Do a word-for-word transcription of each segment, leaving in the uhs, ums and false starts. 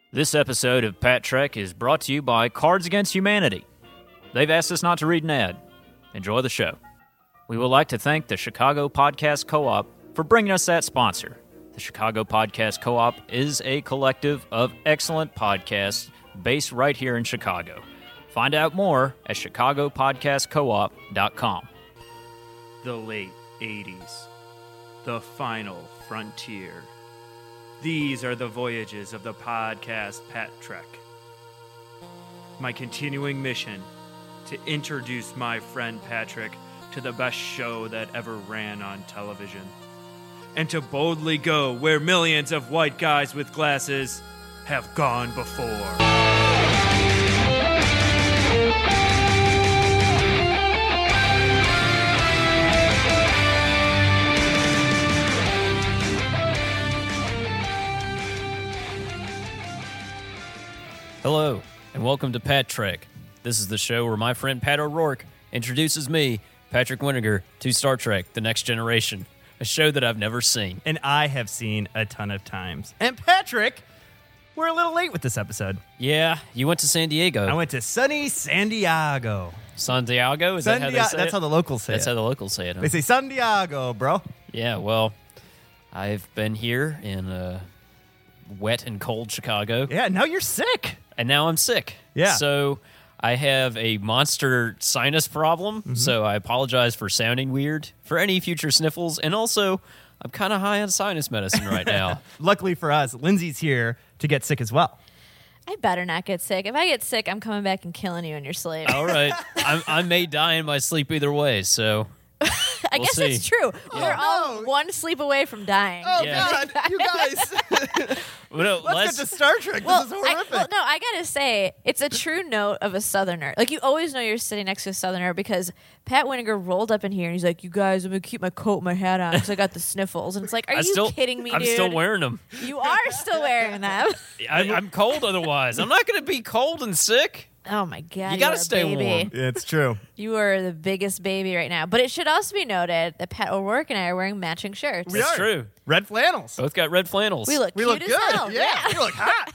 This episode of Pat Trek is brought to you by Cards Against Humanity. They've asked us not to read an ad. Enjoy the show. We would like to thank the Chicago Podcast Co-op for bringing us that sponsor. The Chicago Podcast Co-op is a collective of excellent podcasts based right here in Chicago. Find out more at chicago podcast co op dot com. The late eighties. The final frontier. These are the voyages of the podcast Pat Trek. My continuing mission to introduce my friend Patrick to the best show that ever ran on television. And to boldly go where millions of white guys with glasses have gone before. Hello, and welcome to Pat Trek. This is the show where my friend Pat O'Rourke introduces me, Patrick Winnegar, to Star Trek: The Next Generation, a show that I've never seen. And I have seen a ton of times. And Patrick, we're a little late with this episode. Yeah, you went to San Diego. I went to sunny San Diego. San Diego? Is San that how Dia- they say That's it? how the locals say That's it. how the locals say it. Huh? They say San Diego, bro. Yeah, well, I've been here in uh, wet and cold Chicago, Yeah, now you're sick. and now I'm sick. Yeah. So I have a monster sinus problem, Mm-hmm. so I apologize for sounding weird for any future sniffles, and also I'm kind of high on sinus medicine right now. Luckily for us, Lindsay's here to get sick as well. I better not get sick. If I get sick, I'm coming back and killing you in your sleep. All right. I, I may die in my sleep either way, so I we'll guess see. it's true. We're all no. one sleep away from dying. Oh, Yeah. God, you guys. Well, no, Let's less- get to Star Trek. Well, this is I, horrific. well, no, I gotta say, it's a true note of a Southerner. Like, you always know you're sitting next to a Southerner because Pat Winnegar rolled up in here and he's like, "You guys, I'm gonna keep my coat and my hat on because I got the sniffles." And it's like, are I you still, kidding me, I'm dude? still wearing them. You are still wearing them. I, I'm cold otherwise. I'm not going to be cold and sick. Oh my god! You gotta are a stay baby. warm. Yeah, it's true. You are the biggest baby right now. But it should also be noted that Pat O'Rourke and I are wearing matching shirts. We That's are. true. Red flannels. Both got red flannels. We look We cute look as good. hell. Yeah, we look hot.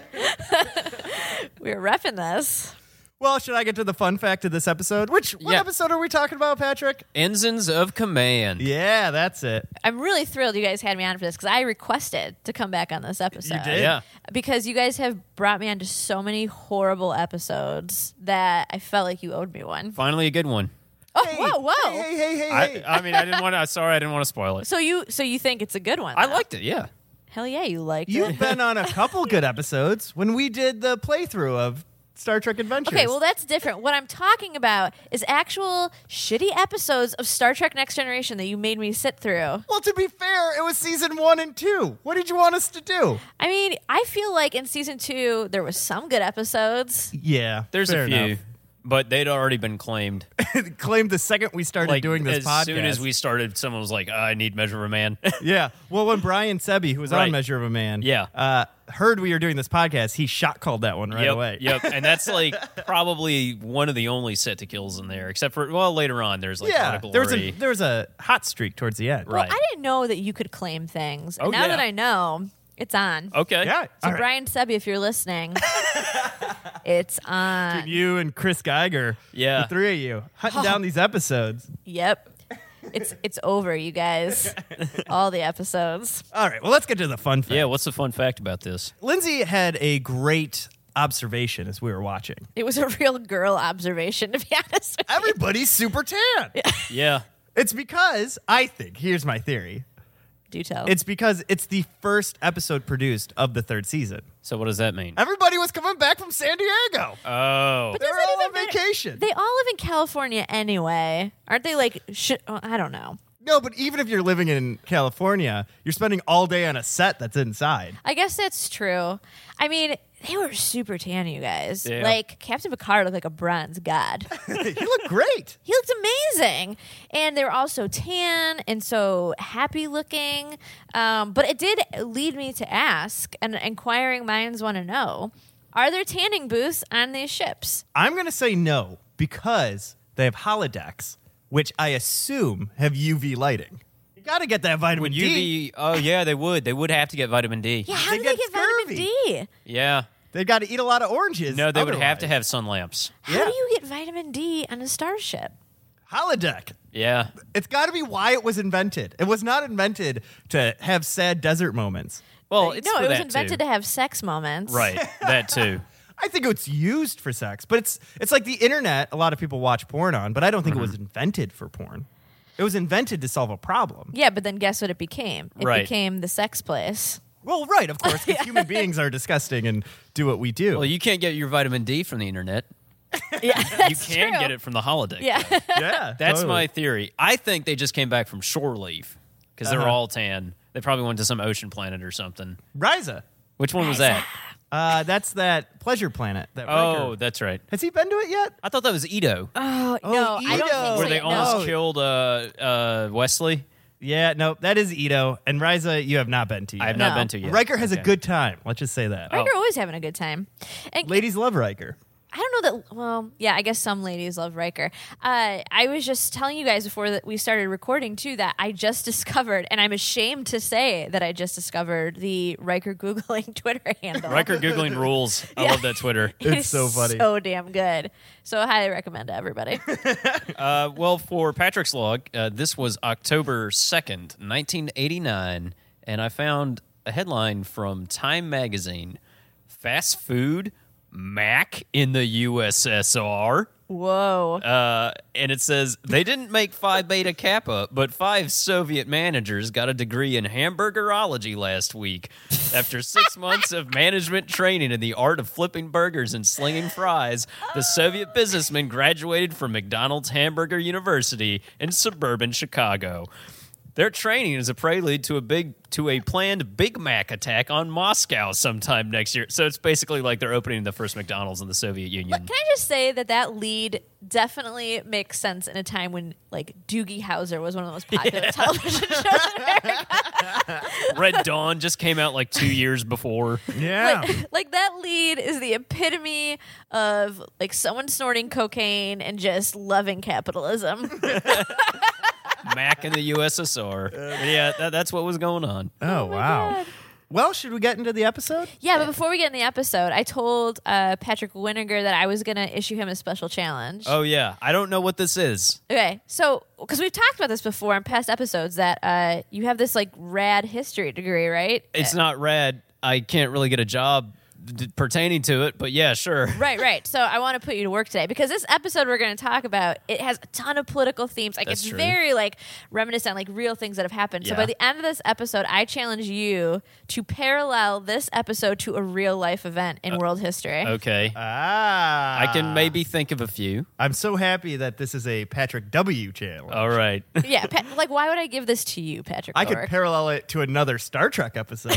We're repping this. Well, should I get to the fun fact of this episode? Which what Yeah. episode are we talking about, Patrick? Ensigns of Command. Yeah, that's it. I'm really thrilled you guys had me on for this because I requested to come back on this episode. did? Yeah. Because you guys have brought me onto so many horrible episodes that I felt like you owed me one. Finally, a good one. Oh, Hey, whoa, whoa. Hey, hey, hey, hey, I, hey. I mean, I didn't want to. Sorry, I didn't want to spoil it. So you so you think it's a good one? I though? liked it. Yeah. Hell yeah, you liked You've it. been on a couple good episodes when we did the playthrough of Star Trek Adventures. Okay, well, that's different. What I'm talking about is actual shitty episodes of Star Trek Next Generation that you made me sit through. Well, to be fair, it was season one and two. What did you want us to do? I mean, I feel like in season two, there was some good episodes. Yeah, There's fair a few, enough. but they'd already been claimed. Claimed the second we started Like doing this as podcast. soon as we started, someone was like, "I need Measure of a Man." Yeah. Well, when Brian Sebi, who was Right. on Measure of a Man, Yeah. uh, heard we were doing this podcast, he shot called that one right yep, away. Yep, and that's like probably one of the only set to kills in there, except for well, later on there's like Yeah. Out of There was Glory. a there was a hot streak towards the end. Right. Well, I didn't know that you could claim things. And Oh, now yeah. that I know, it's on. Okay. Yeah. So All right. Brian Sebi, if you're listening, it's on. You and Chris Geiger, Yeah. the three of you, hunting down these episodes. Yep. It's it's over, you guys. All the episodes. All right. Well, let's get to the fun fact. Yeah. What's the fun fact about this? Lindsay had a great observation as we were watching. It was a real girl observation, to be honest with you. Everybody's super tan. Yeah. It's because I think here's my theory. Do tell. It's because it's the first episode produced of the third season. So what does that mean? Everybody was coming back from San Diego. Oh. But They does were that all even on matter? vacation. They all live in California anyway. Aren't they like, sh- oh, I don't know. No, but even if you're living in California, you're spending all day on a set that's inside. I guess that's true. I mean, they were super tan, you guys. Yeah. Like, Captain Picard looked like a bronze god. He looked great. He looked amazing. And they were all so tan and so happy looking. Um, but it did lead me to ask, and inquiring minds want to know, are there tanning booths on these ships? I'm going to say no because they have holodecks, which I assume have U V lighting. got to get that vitamin Would D. you be? Oh yeah, they would. They would have to get vitamin D. Yeah, how They do they get get vitamin scurvy. D? Yeah. They got to eat a lot of oranges. No, they would have to otherwise. have sun lamps. How Yeah. do you get vitamin D on a starship? Holodeck. Yeah. It's got to be why it was invented. It was not invented to have sad desert moments. Well, it's no, for it was that invented too. to have sex moments. Right. That too. I think it's used for sex, but it's it's like the internet. A lot of people watch porn on, but I don't think Mm-hmm. it was invented for porn. It was invented to solve a problem. Yeah, but then guess what it became? It Right. became the sex place. Well, right, of course, because human beings are disgusting and do what we do. Well, you can't get your vitamin D from the internet. Yeah, You that's can true. get it from the holodeck. Yeah. yeah, That's totally. my theory. I think they just came back from shore leave because they're Uh-huh. all tan. They probably went to some ocean planet or something. Ryza. Which one was that? Uh, that's that pleasure planet. That Oh, Riker- that's right. has he been to it yet? I thought that was Ito. Oh, Oh, no, I don't Ito. think so. Where they no. almost No. killed uh, uh, Wesley. Yeah, no, that is Ito. And Ryza, you have not been to yet. I have No. not been to yet. Riker has a Okay. good time. Let's just say that. Riker Oh. always having a good time. And Ladies love Riker. I don't know that. Well, yeah, I guess some ladies love Riker. Uh, I was just telling you guys before that we started recording too that I just discovered, and I'm ashamed to say that I just discovered the Riker googling Twitter handle. Riker Googling rules. I Yeah. love that Twitter. It It's is so funny. so damn good. So I highly recommend to everybody. Uh, well, for Patrick's log, uh, this was October second, nineteen eighty-nine, and I found a headline from Time Magazine. Fast food, Mac in the U S S R. Whoa. Uh, and it says, they didn't make Phi Beta Kappa, but five Soviet managers got a degree in hamburgerology last week. After six months of management training in the art of flipping burgers and slinging fries, the Soviet businessmen graduated from McDonald's Hamburger University in suburban Chicago. Their training is a prelude to a big to a planned Big Mac attack on Moscow sometime next year. So it's basically like they're opening the first McDonald's in the Soviet Union. Can I just say that that lead definitely makes sense in a time when, like, Doogie Howser was one of the most popular television shows in America. Red Dawn just came out like two years before. Yeah. Like, like, that lead is the epitome of, like, someone snorting cocaine and just loving capitalism. Mac in the U S S R. Yeah, that, that's what was going on. oh, wow. God. Well, should we get into the episode? Yeah, but before we get in the episode, I told uh, Patrick Winiger that I was going to issue him a special challenge. Oh, yeah. I don't know what this is. Okay, so because we've talked about this before in past episodes, that uh, you have this like rad history degree, right? It's not rad. I can't really get a job d- pertaining to it, but yeah, sure. Right, right. So I want to put you to work today because this episode we're going to talk about, it has a ton of political themes. Like That's it's true. very like reminiscent, like real things that have happened. So Yeah. by the end of this episode, I challenge you to parallel this episode to a real life event in world history. Okay. Ah. I can maybe think of a few. I'm so happy that this is a Patrick W channel. All right. Yeah, pa- like why would I give this to you, Patrick? I could O'Rourke? parallel it to another Star Trek episode.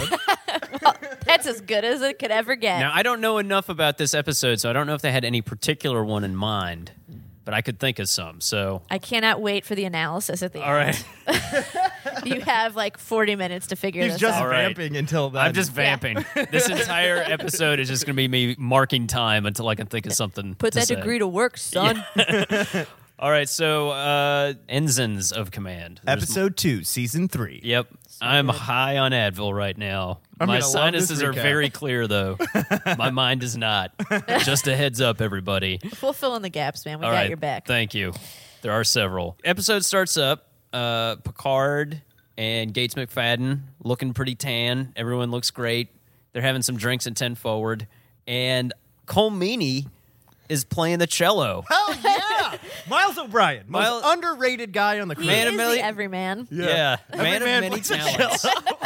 That's as good as it could ever get. Now, I don't know enough about this episode, so I don't know if they had any particular one in mind, but I could think of some. So, I cannot wait for the analysis at the all end. right. You have like forty minutes to figure He's this just out. All right. vamping until then. I'm just vamping. This entire episode is just going to be me marking time until I can think of something. Put to that say. degree to work, son. All right, so uh, ensigns of command. There's- Episode two, season three. Yep. I'm high on Advil right now. I'm My gonna love this sinuses are recap. very clear, though. My mind is not. Just a heads up, everybody. We'll fill in the gaps, man. We All got right. your back. Thank you. There are several. Episode starts up. Uh, Picard and Gates McFadden looking pretty tan. Everyone looks great. They're having some drinks at ten forward. And Cole Meany is playing the cello. Oh, yeah. Miles O'Brien. Most Miles- underrated guy on the crew. He Man of is million- the everyman. Yeah. Every Man of man many plays the talents.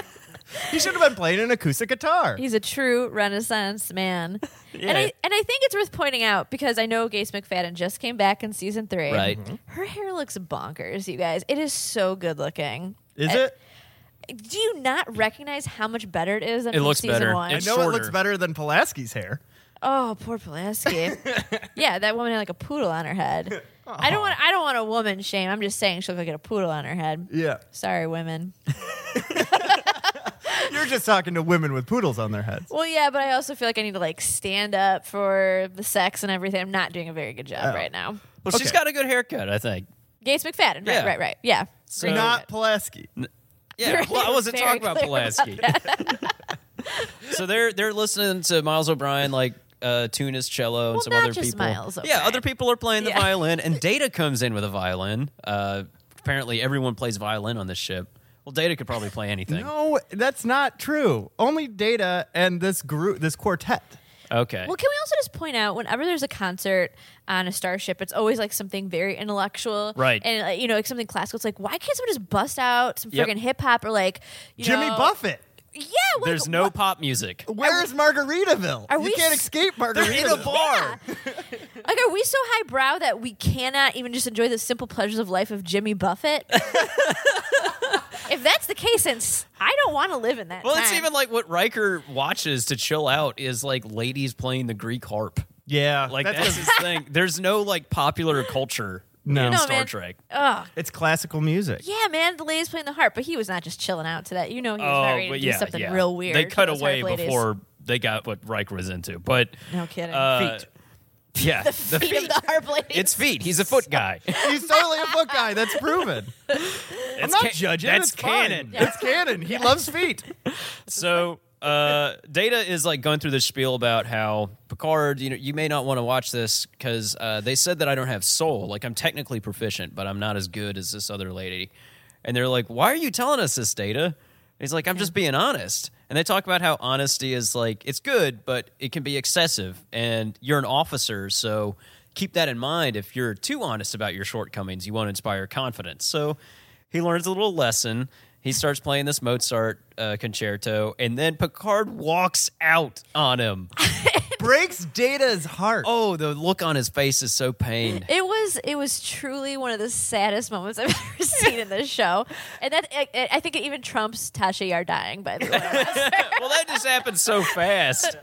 He should have been playing an acoustic guitar. He's a true Renaissance man. Yeah. And I and I think it's worth pointing out because I know Gates McFadden just came back in season three. Right. Her hair looks bonkers, you guys. It is so good looking. Is Uh, it? Do you not recognize how much better it is than It from looks season better. one? I It's know it shorter. looks better than Pulaski's hair. Oh, poor Pulaski. Yeah, that woman had like a poodle on her head. I don't want I don't want a woman shame. I'm just saying she looked like a poodle on her head. Yeah. Sorry, women. You're just talking to women with poodles on their heads. Well, yeah, but I also feel like I need to like stand up for the sex and everything. I'm not doing a very good job Oh. right now. Well, she's Okay. got a good haircut, I think. Gates McFadden, right, Yeah. right, right. Yeah. So, Not Pulaski. yeah, well, I wasn't Very talking about clear Pulaski. So they're they're listening to Miles O'Brien like uh, tune his cello and Well, some not other just people. Miles yeah, O'Brien. other people are playing the Yeah. violin, and Data comes in with a violin. Uh, apparently, everyone plays violin on this ship. Well, Data could probably play anything. No, that's not true. Only Data and this group, this quartet. Okay. Well, can we also just point out whenever there's a concert on a starship, it's always like something very intellectual, Right. And like, you know, like something classical. It's like, why can't someone just bust out some Yep. friggin' hip hop or like you Jimmy know, Buffett. Yeah, like, There's no what- pop music. Where's Margaritaville? Are you we can't s- escape They're Margaritaville. in a bar. Like, are we so highbrow that we cannot even just enjoy the simple pleasures of life of Jimmy Buffett? If that's the case, then s- I don't want to live in that. Well, it's time. even like what Riker watches to chill out is like ladies playing the Greek harp. Yeah, Like that's that's his thing. There's no like popular culture No. in No, Star man. Trek. Ugh. it's classical music. Yeah, man, the ladies playing the harp, but he was not just chilling out to that. You know, he was Oh, not ready to but do yeah, something yeah. real weird. They to cut those away harp ladies. before they got what Riker was into. But No kidding. uh, Feet. Yeah, the feet, of the harp ladies. It's feet. He's a foot guy. He's totally a foot guy. That's proven. I'm not ca- judging. that's it's fine. canon. It's canon. He loves feet. So uh, Data is like going through this spiel about how Picard, you know, you may not want to watch this because uh, they said that I don't have soul. Like I'm technically proficient, but I'm not as good as this other lady. And they're like, "Why are you telling us this, Data?" And he's like, "I'm just being honest." And they talk about how honesty is like it's good, but it can be excessive. And you're an officer, so keep that in mind. If you're too honest about your shortcomings, you won't inspire confidence. So he learns a little lesson. He starts playing this Mozart uh, concerto, and then Picard walks out on him. Breaks Data's heart. Oh, the look on his face is so pained. It was it was truly one of the saddest moments I've ever seen in this show, and that I, I think it even trumps Tasha Yar dying. By the way, Well, that just happened so fast.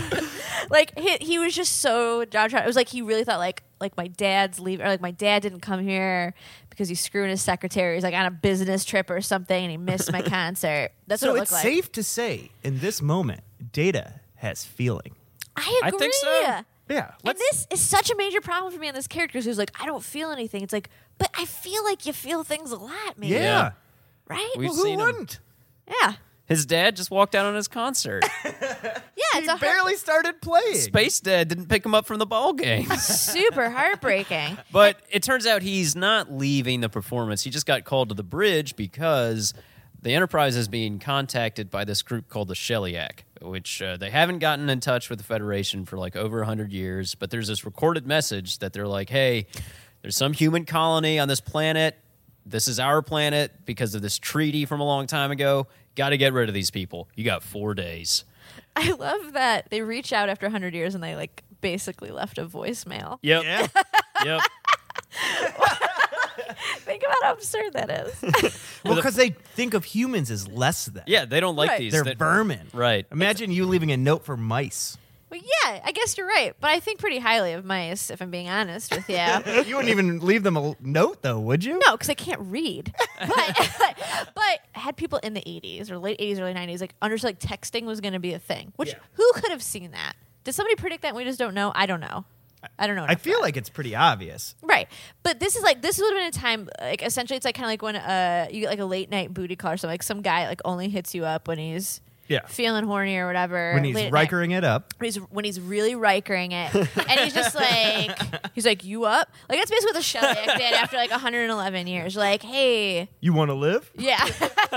like he, he was just so downtrodden. It was like he really thought like like my dad's leaving, or like my dad didn't come here because he's screwing his secretary. He's like on a business trip or something, and he missed my concert. That's so what it it's looked like. safe to say in this moment, Data has feeling. I I agree. think so. Yeah. And Let's, this is such a major problem for me on this character who's like, I don't feel anything. It's like, but I feel like you feel things a lot, man. yeah. Yeah. Right? We've Well, who seen him. wouldn't? yeah. His dad just walked out on his concert. Yeah, He it's a barely started playing. Space Dad didn't pick him up from the ball game. heart- super heartbreaking. But it turns out he's not leaving the performance. He just got called to the bridge because the Enterprise is being contacted by this group called the Sheliak, which uh, they haven't gotten in touch with the Federation for like over one hundred years. But there's this recorded message that they're like, hey, there's some human colony on this planet. This is our planet because of this treaty from a long time ago. Got to get rid of these people. You got four days. I love that they reach out after one hundred years and they like basically left a voicemail. Yep. Yeah. Yep. Think about how absurd that is. Well, because they think of humans as less than. Yeah, they don't like Right. these. They're They- vermin. Right. Imagine you leaving a note for mice. Well, yeah, I guess you're right. But I think pretty highly of mice, if I'm being honest with you. You wouldn't even leave them a note, though, would you? No, because I can't read. But, but had people in the eighties or late eighties, early nineties, like understood like texting was going to be a thing. Which Yeah. who could have seen that? Did somebody predict that? And we just don't know. I don't know. I don't know. I enough feel about it. like it's pretty obvious. Right, but this is like this would have been a time like essentially it's like kind of like when uh you get like a late night booty call or something. Like some guy like only hits you up when he's Yeah. feeling horny or whatever. When he's late at night. Rikering it up. When he's when he's really Rikering it, and he's just like he's like you up like that's basically what the Sheliak did after like one hundred eleven years. Like hey, You want to live? yeah,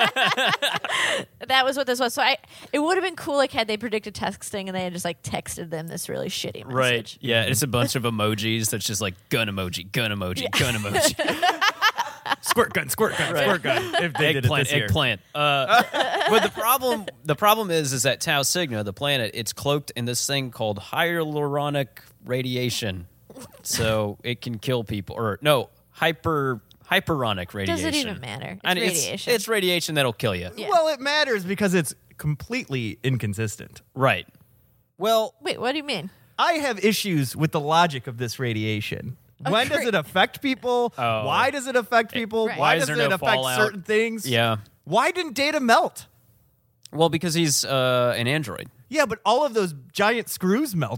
that was what this was. So I it would have been cool like had they predicted texting and they had just like texted them this really shitty message. Right. Yeah, it's a bunch of emojis that's just like gun emoji, gun emoji, gun emoji. Squirt gun, squirt gun, Right. squirt gun. If they did it eggplant, this year. eggplant. Uh, but the problem, the problem is, is that Tau Cygna, the planet, it's cloaked in this thing called hyaluronic radiation, so it can kill people. Or no, hyper hyperonic radiation. Does it even matter? It's And radiation. It's, it's radiation that'll kill you. Yeah. Well, it matters because it's completely inconsistent. Right. Well, Wait, what do you mean? I have issues with the logic of this radiation. When does Agree. it affect people? Oh. Why does it affect people? Right. Why, Why is does there it no affect fallout? certain things? yeah. Why didn't Data melt? Well, because he's uh, an android. Yeah, but all of those giant screws melted.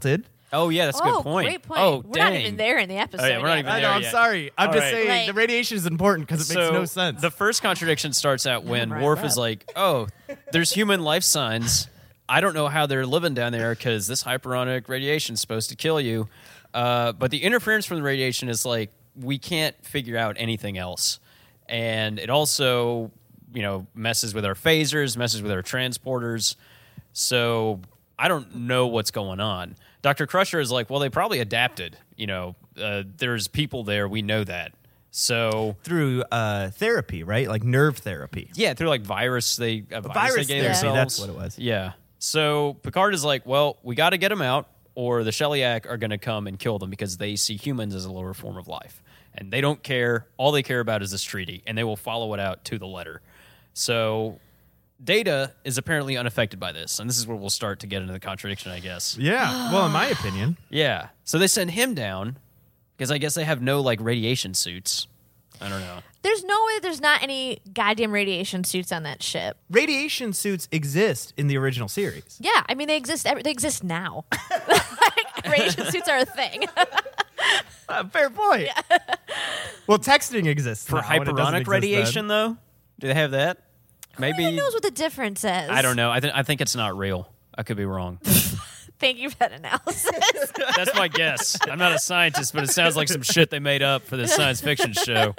Oh yeah, that's a oh, good point. great point. Oh, we're dang. not even there in the episode. Oh, yeah, we're not yet. even I there know. I'm yet. sorry. I'm All just right. saying Like- the radiation is important because it makes So no sense. the first contradiction starts out when Right, Worf right. is like, "Oh, there's human life signs. I don't know how they're living down there because this hyperonic radiation is supposed to kill you." Uh, but the interference from the radiation is like we can't figure out anything else, and it also, you know, messes with our phasers, messes with our transporters. So I don't know what's going on. Doctor Crusher is like, well, they probably adapted. You know, uh, there's people there. We know that. So through uh, therapy, right? Like nerve therapy. yeah, through like virus, they a virus, virus they gave therapy, themselves. that's what it was. Yeah. So Picard is like, well, we got to get them out, or the Shellyak are going to come and kill them because they see humans as a lower form of life, and they don't care. All they care about is this treaty, and they will follow it out to the letter. So Data is apparently unaffected by this, and this is where we'll start to get into the contradiction, I guess. Yeah. Well, in my opinion. Yeah. So they send him down because I guess they have no like radiation suits. I don't know. There's no way there's not any goddamn radiation suits on that ship. Radiation suits exist in the original series. Yeah, I mean they exist. every- They exist now. Like, radiation suits are a thing. Uh, fair point. Well, texting exists For now, and it doesn't hyperonic exist radiation, though, do they have that? Maybe. Who knows what the difference is? I don't know. I, th- I think it's not real. I could be wrong. Thank you for that analysis. That's my guess. I'm not a scientist, but it sounds like some shit they made up for this science fiction show.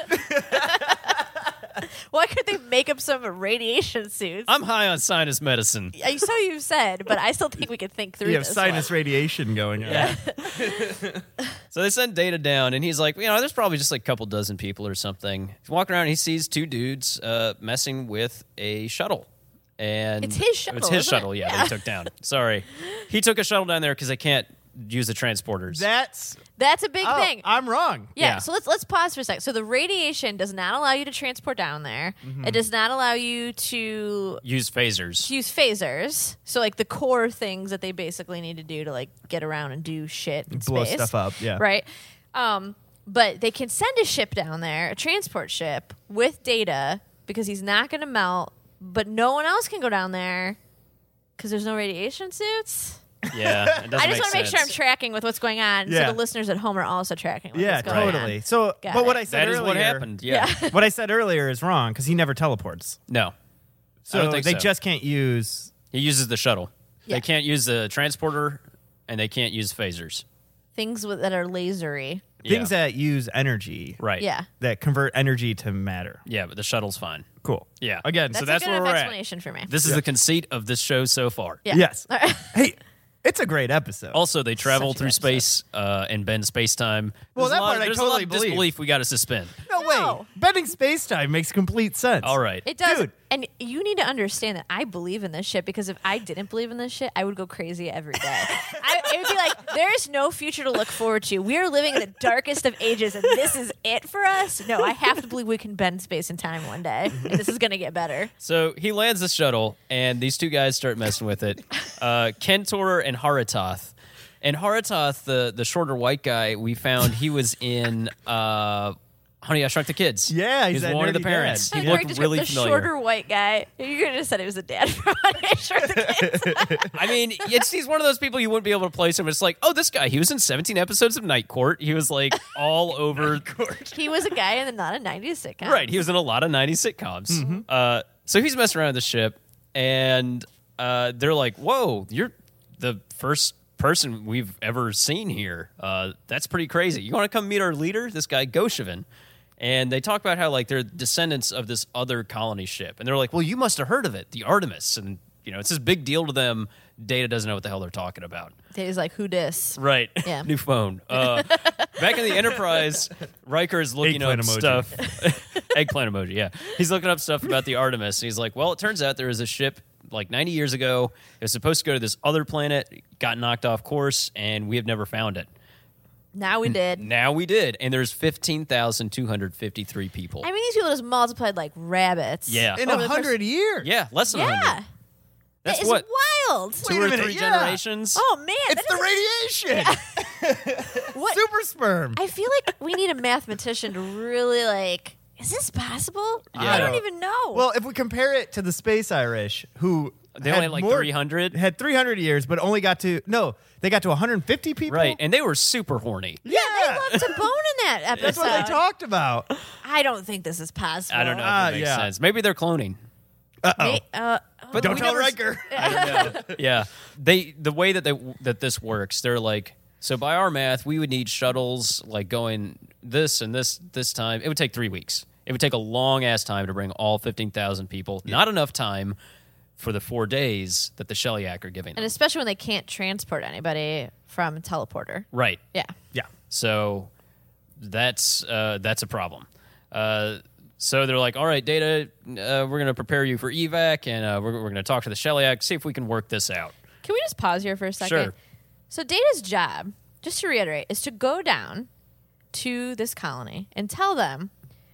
Why could they make up some radiation suits? I'm high on sinus medicine. Uh, so you've said, but I still think we could think through You have this. sinus one. radiation going on. Yeah. So they send Data down, and he's like, you know, there's probably just like a couple dozen people or something. He's walking around, and he sees two dudes uh, messing with a shuttle. And It's his shuttle, It's his isn't it? shuttle, yeah, Yeah. that he took down. Sorry. He took a shuttle down there because they can't use the transporters. That's That's a big oh, thing. I'm wrong. Yeah, Yeah. so let's let's pause for a second. So the radiation does not allow you to transport down there. Mm-hmm. It does not allow you to Use phasers. use phasers. So like the core things that they basically need to do to like get around and do shit in Blow space. stuff up, yeah. Right. Um, but they can send a ship down there, a transport ship with Data because he's not going to melt. But no one else can go down there because there's no radiation suits. Yeah, it doesn't I just want to make sure I'm sense. tracking with what's going on, Yeah. so the listeners at home are also tracking with Yeah, what's going totally. on. So, Got but what it. I said That is earlier, what happened. Yeah. what I said earlier is wrong because he never teleports. No. So I don't think they so. just can't use. He uses the shuttle. Yeah. They can't use the transporter, and they can't use phasers. Things with, that are lasery. Things yeah. that use energy, Right. Yeah. that convert energy to matter. Yeah, but the shuttle's fine. Cool. Yeah. Again, That's, so that's a good where enough we're at. explanation for me. This is the conceit of this show so far. yeah. yes. All right. Hey, it's a great episode. Also, they travel Such a through good space uh, and bend space time. Well, There's that a lot, part I there's totally a lot of believe. disbelief we got to suspend. no, No. way. Bending space time makes complete sense. All right. It does. Dude. And you need to understand that I believe in this shit because if I didn't believe in this shit, I would go crazy every day. I, it would be like, there's no future to look forward to. We are living in the darkest of ages and this is it for us. No, I have to believe we can bend space and time one day. And this is going to get better. So he lands the shuttle, and these two guys start messing with it. Uh, Kentor and Haratoth. And Haratoth, the, the shorter white guy, we found he was in uh, Honey, I Shrunk the Kids. Yeah, he's he's that one of the nerdy parents. dad. He Very looked descriptive. really the familiar. shorter white guy. You could have just said he was a dad from Honey, I Shrunk the Kids. I mean, it's he's one of those people you wouldn't be able to place him. It's like, oh, this guy, he was in seventeen episodes of Night Court. He was like all over. He was a guy in the not a nineties sitcom. Right, he was in a lot of nineties sitcoms. Mm-hmm. Uh, so he's messing around with the ship, and uh, they're like, whoa, you're the first person we've ever seen here. Uh, that's pretty crazy. You want to come meet our leader, this guy Goshevin? And they talk about how like they're descendants of this other colony ship, and they're like, well, you must have heard of it, the Artemis, and you know it's this big deal to them. Data doesn't know what the hell they're talking about. He's like, who dis? Right. Yeah. New phone. Uh, back in the Enterprise, Riker is looking Eggplant up emoji. stuff. Eggplant emoji, yeah. He's looking up stuff about the Artemis. And he's like, well, it turns out there was a ship like ninety years ago. It was supposed to go to this other planet, got knocked off course, and we have never found it. Now we did. Now we did. And there's fifteen thousand two hundred fifty-three people. I mean, these people just multiplied like rabbits. Yeah. In Over a the course- hundred years. yeah, less than one Yeah. hundred. That's It's what? wild. Two Wait a or minute, three yeah. generations? Oh man, It's that the is- radiation. what? Super sperm. I feel like we need a mathematician to really like. Is this possible? Yeah. I don't even know. Well, if we compare it to the Space Irish, who They only had like more- three hundred. Had three hundred years, but only got to no. They got to one hundred fifty people. Right, and they were super horny. Yeah, They left a bone in that episode. that's what they talked about. I don't think this is possible. I don't know if Ah, it makes yeah. sense. Maybe they're cloning. Uh oh. May- uh, But Don't we tell never- Riker. Yeah, they the way that they that this works, they're like, so by our math, we would need shuttles like going this and this this time. It would take three weeks. It would take a long ass time to bring all fifteen thousand people. Not enough time for the four days that the Shellyak are giving and them. especially when they can't transport anybody from a teleporter. Right. Yeah. Yeah. So that's uh, that's a problem. Uh, so they're like, all right, Data, uh, we're going to prepare you for evac, and uh, we're, we're going to talk to the Shellyak, see if we can work this out. Can we just pause here for a second? Sure. So Data's job, just to reiterate, is to go down to this colony and tell them,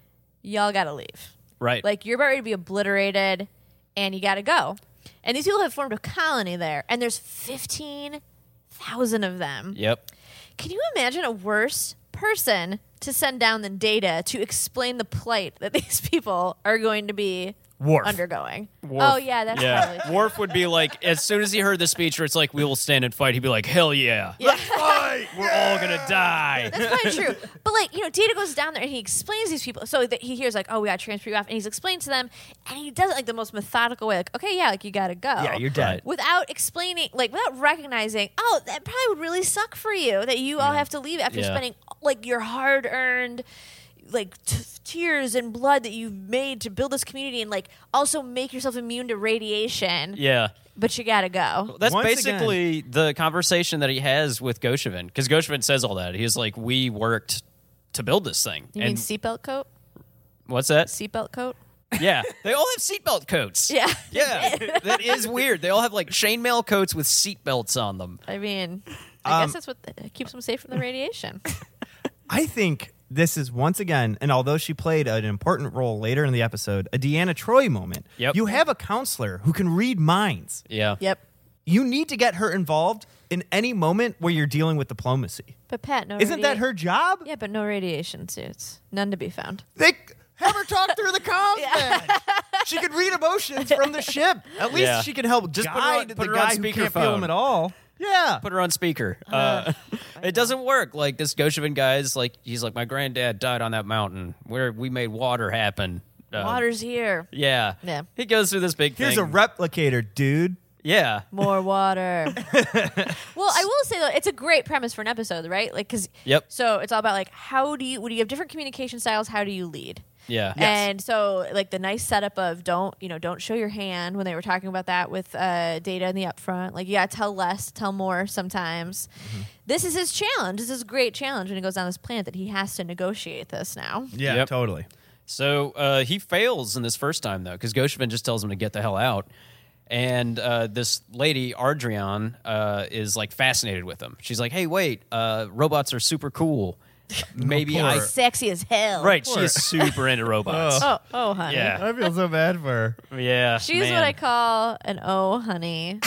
y'all got to leave. Right. Like, you're about ready to be obliterated, and you got to go. And these people have formed a colony there, and there's fifteen thousand of them. Yep. Can you imagine a worse person to send down than Data to explain the plight that these people are going to be Worf. undergoing? Worf. Oh, yeah, that's Yeah. probably Worf would be like, as soon as he heard the speech where it's like, we will stand and fight, he'd be like, hell yeah. Yeah. We're all going to die. That's probably true. But, like, you know, Data goes down there and he explains these people. So that he hears, like, oh, we got to transfer you off. And he's explained to them. And he does it, like, the most methodical way. Like, okay, yeah, like, you got to go. Yeah, you're dead. Without explaining, like, without recognizing, oh, that probably would really suck for you that you all have to leave after Yeah. spending, like, your hard earned, like, t- tears and blood that you've made to build this community and, like, also make yourself immune to radiation. Yeah. But you got to go. That's Once basically the conversation that he has with Goshevin, because Goshevin says all that. He's like, we worked to build this thing. You and mean seatbelt coat? what's that? Seatbelt coat? Yeah. They all have seatbelt coats. Yeah. Yeah. That is weird. They all have like chainmail coats with seatbelts on them. I mean, I Um, guess that's what th- keeps them safe from the radiation. I think this is once again, and although she played an important role later in the episode, a Deanna Troi moment. Yep. You have a counselor who can read minds. Yeah. Yep. You need to get her involved in any moment where you're dealing with diplomacy. But Pat, no. Isn't that radia- her job? Yeah, but no radiation suits. None to be found. They have her talk through the comms then. She could read emotions from the ship. At least Yeah. she can help Just put her on- guide put the her on guy who can't feel speakerphone. him at all. Yeah. Put her on speaker. Uh, it doesn't work. Like this Goshevin guy's like, he's like, my granddad died on that mountain where we made water happen. Uh, Water's here. Yeah. Yeah. He goes through this big Here's thing. a replicator, dude. Yeah. More water. Well, I will say though, it's a great premise for an episode, right? Like, because Yep. so it's all about like how do you when you have different communication styles, how do you lead? Yeah. And so, like the nice setup of don't you know don't show your hand when they were talking about that with uh, Data in the upfront. Like you got to tell less, tell more sometimes. Mm-hmm. This is his challenge. This is a great challenge when he goes on this planet that he has to negotiate this now. Yeah, Yep. totally. So uh, he fails in this first time, though, because Goshevin just tells him to get the hell out. And uh, this lady, Ardrian, uh, is like fascinated with him. She's like, hey, wait, uh, robots are super cool. Maybe poor. I. Sexy as hell. Right, she is super into robots. Oh, oh, honey. Yeah. I feel so bad for her. Yeah. She's man. what I call an oh honey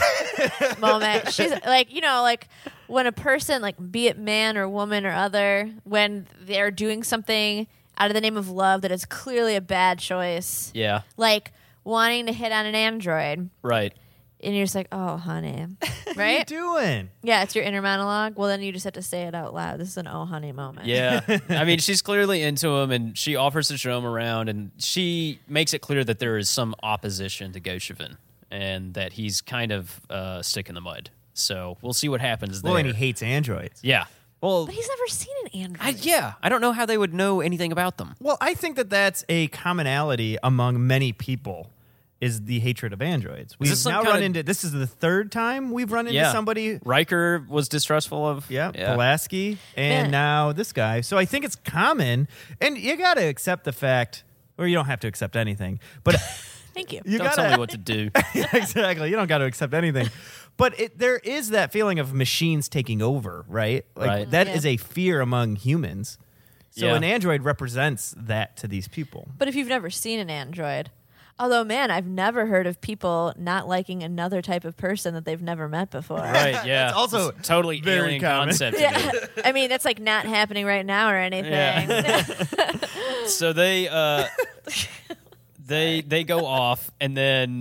moment. She's like, you know, like when a person, like be it man or woman or other, when they're doing something out of the name of love that is clearly a bad choice, Yeah, like wanting to hit on an android, right. and you're just like, oh honey, What are you right? doing? Yeah, it's your inner monologue. Well, then you just have to say it out loud. This is an oh honey moment. Yeah. I mean, she's clearly into him, and she offers to show him around, and she makes it clear that there is some opposition to Goshevin, and that he's kind of uh, stick in the mud. So we'll see what happens there. Well, and he hates androids. Yeah. Well, But he's never seen an android. I, yeah. I don't know how they would know anything about them. Well, I think that that's a commonality among many people is the hatred of androids. We've this some now kind run of- into this is the third time we've run into Yeah. somebody. Riker was distrustful of. Yeah, Yeah. Pulaski, and Man. now this guy. So I think it's common, and you got to accept the fact, or you don't have to accept anything, but Thank you. you Don't got tell me to what to do. exactly. You don't got to accept anything, but it, there is that feeling of machines taking over, right? Like Right. that Yeah. is a fear among humans. So Yeah. an android represents that to these people. But if you've never seen an android, although, man, I've never heard of people not liking another type of person that they've never met before. Right, yeah. That's also It's totally very alien common. concept. to me. Yeah, I mean that's like not happening right now or anything. Yeah. So they uh, they they go off, and then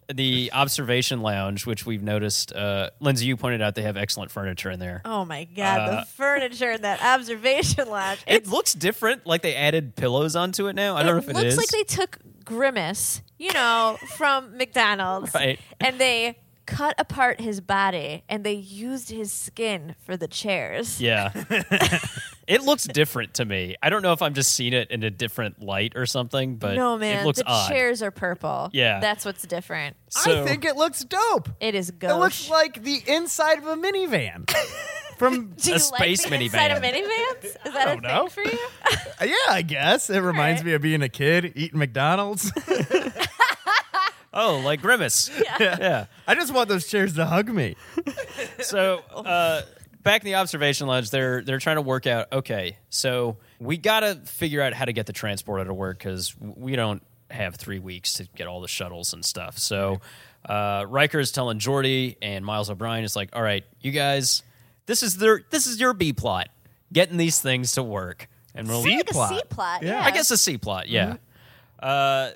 the observation lounge, which we've noticed, uh, Lindsay, you pointed out they have excellent furniture in there. Oh my god, Uh, the furniture in that observation lounge. It It's, looks different, like they added pillows onto it now. I don't know if it looks is. like they took Grimace, you know, from McDonald's, Right. and they cut apart his body and they used his skin for the chairs. Yeah. It looks different to me. I don't know if I'm just seeing it in a different light or something, but no man, it looks the odd. chairs are purple. Yeah. That's what's different. So- I think it looks dope. It is gauche. It looks like the inside of a minivan. From Do you a space like being inside of minivan. minivans? Is that a don't know. thing for you? yeah, I guess it reminds right. me of being a kid eating McDonald's. Oh, like Grimace. Yeah. I just want those chairs to hug me. So uh, back in the observation lounge, they're they're trying to work out. Okay, so we got to figure out how to get the transporter to work because we don't have three weeks to get all the shuttles and stuff. So uh, Riker is telling Geordi and Miles O'Brien, it's like, all right, you guys, this is their this is your B plot, getting these things to work. And we'll It's like plot. a C plot. Yeah. Yeah. I guess a C plot, yeah. Uh,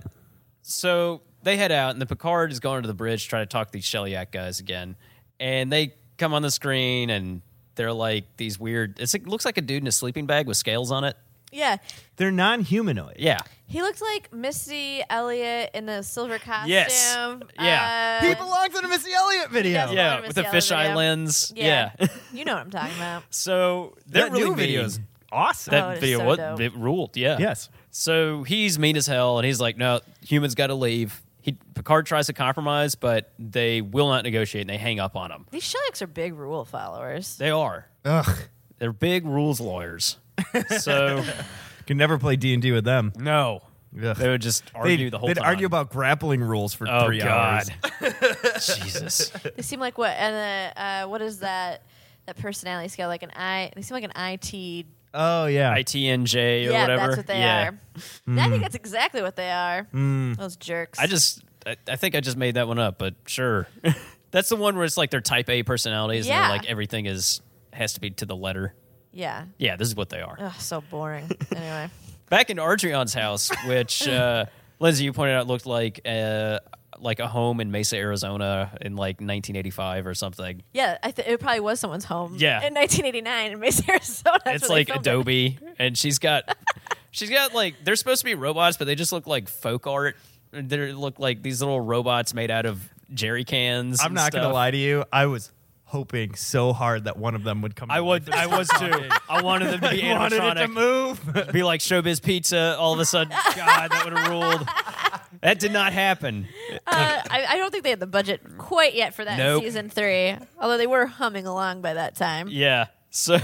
so they head out, and the Picard is going to the bridge to try to talk to these Shellyak guys again. And they come on the screen, and they're like these weird. It's, it looks like a dude in a sleeping bag with scales on it. Yeah. They're non-humanoid. Yeah. He looked like Missy Elliott in the silver costume. Yes. Yeah. Uh, He belongs in a Missy Elliott video. does. Yeah, Miss with the Yellow fisheye video. lens. Yeah. Yeah. You know what I'm talking about. So they're That really new mean. video is awesome. That Oh, it is video so what dope. it ruled. Yeah. yes. So he's mean as hell, and he's like, "No, humans got to leave." He Picard tries to compromise, but they will not negotiate, and they hang up on him. These Shellaks are big rule followers. They are. Ugh. They're big rules lawyers. So Can never play D and D with them. no, Ugh. they would just argue They'd, the whole they'd time. argue about grappling rules for oh three God, hours. Jesus. They seem like what? And uh, uh, what is that? That personality scale, like an I. They seem like an I T. Oh yeah. I T N J or Yeah, whatever. that's what they yeah. are. I think that's exactly what they are. Mm. Those jerks. I just, I, I think I just made that one up, but sure. That's the one where it's like they're Type A personalities, and Yeah. they're like everything is has to be to the letter. yeah. Yeah, this is what they are. Ugh, so boring. Anyway. Back in Ardrion's house, which uh, Lindsay, you pointed out, looked like uh, like a home in Mesa, Arizona, in like nineteen eighty-five or something. Yeah, I th- it probably was someone's home. Yeah. In nineteen eighty-nine in Mesa, Arizona. That's It's where they like filmed it. Adobe, and she's got she's got like they're supposed to be robots, but they just look like folk art. They look like these little robots made out of jerry cans. I'm and not stuff. gonna lie to you. I was hoping so hard that one of them would come. I to would. life. I was too. I wanted them to be I wanted it to animatronic. move. Be like Showbiz Pizza. All of a sudden, God, that would have ruled. That did not happen. Uh, I, I don't think they had the budget quite yet for that in Nope. season three, although they were humming along by that time. Yeah. So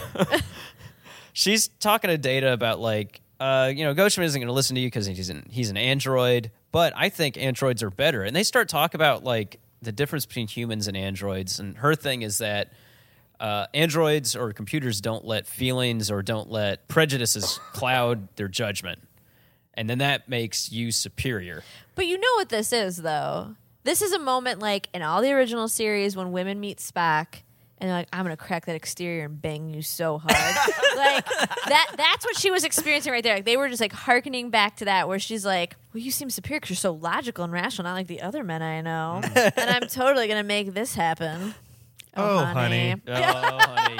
she's talking to Data about like, uh, you know, Goshman isn't going to listen to you because he's an he's an android, but I think androids are better. And they start talk about like the difference between humans and androids. And her thing is that uh, androids or computers don't let feelings or don't let prejudices cloud their judgment, and then that makes you superior. But you know what this is, though. This is a moment like in all the original series when women meet Spock and they're like, I'm going to crack that exterior and bang you so hard. like that that's what she was experiencing right there. Like, they were just like hearkening back to that where she's like, well, you seem superior because you're so logical and rational, not like the other men I know. and I'm totally going to make this happen. Oh, honey. Oh, honey.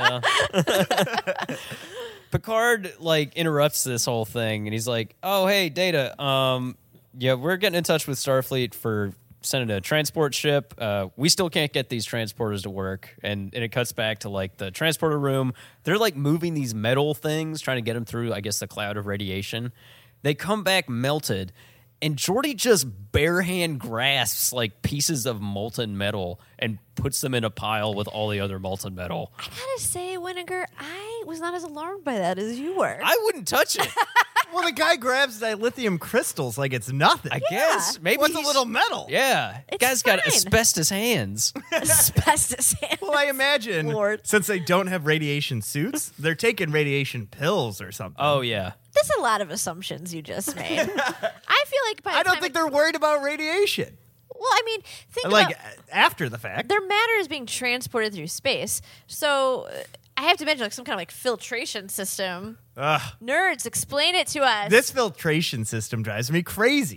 Yeah. Picard like interrupts this whole thing, and he's like, "Oh, hey, Data. Um, yeah, we're getting in touch with Starfleet for sending a transport ship. Uh, we still can't get these transporters to work." And, and it cuts back to like the transporter room. They're like moving these metal things, trying to get them through, I guess, the cloud of radiation. They come back melted. And Geordi just bare hand grasps like pieces of molten metal and puts them in a pile with all the other molten metal. I gotta say, Winnegar, I was not as alarmed by that as you were. I wouldn't touch it. Well, the guy grabs dilithium crystals like it's nothing. I guess maybe What's a he's- little metal? Yeah, It's guy's got fine. asbestos hands. Asbestos hands. Well, I imagine Lord. since they don't have radiation suits, they're taking radiation pills or something. Oh yeah, There's a lot of assumptions you just made. I feel like by the I don't time think it- they're worried about radiation. Well, I mean, think Like about after the fact. their matter is being transported through space. So uh, I have to imagine like some kind of like filtration system. Ugh. Nerds, explain it to us. This filtration system drives me crazy.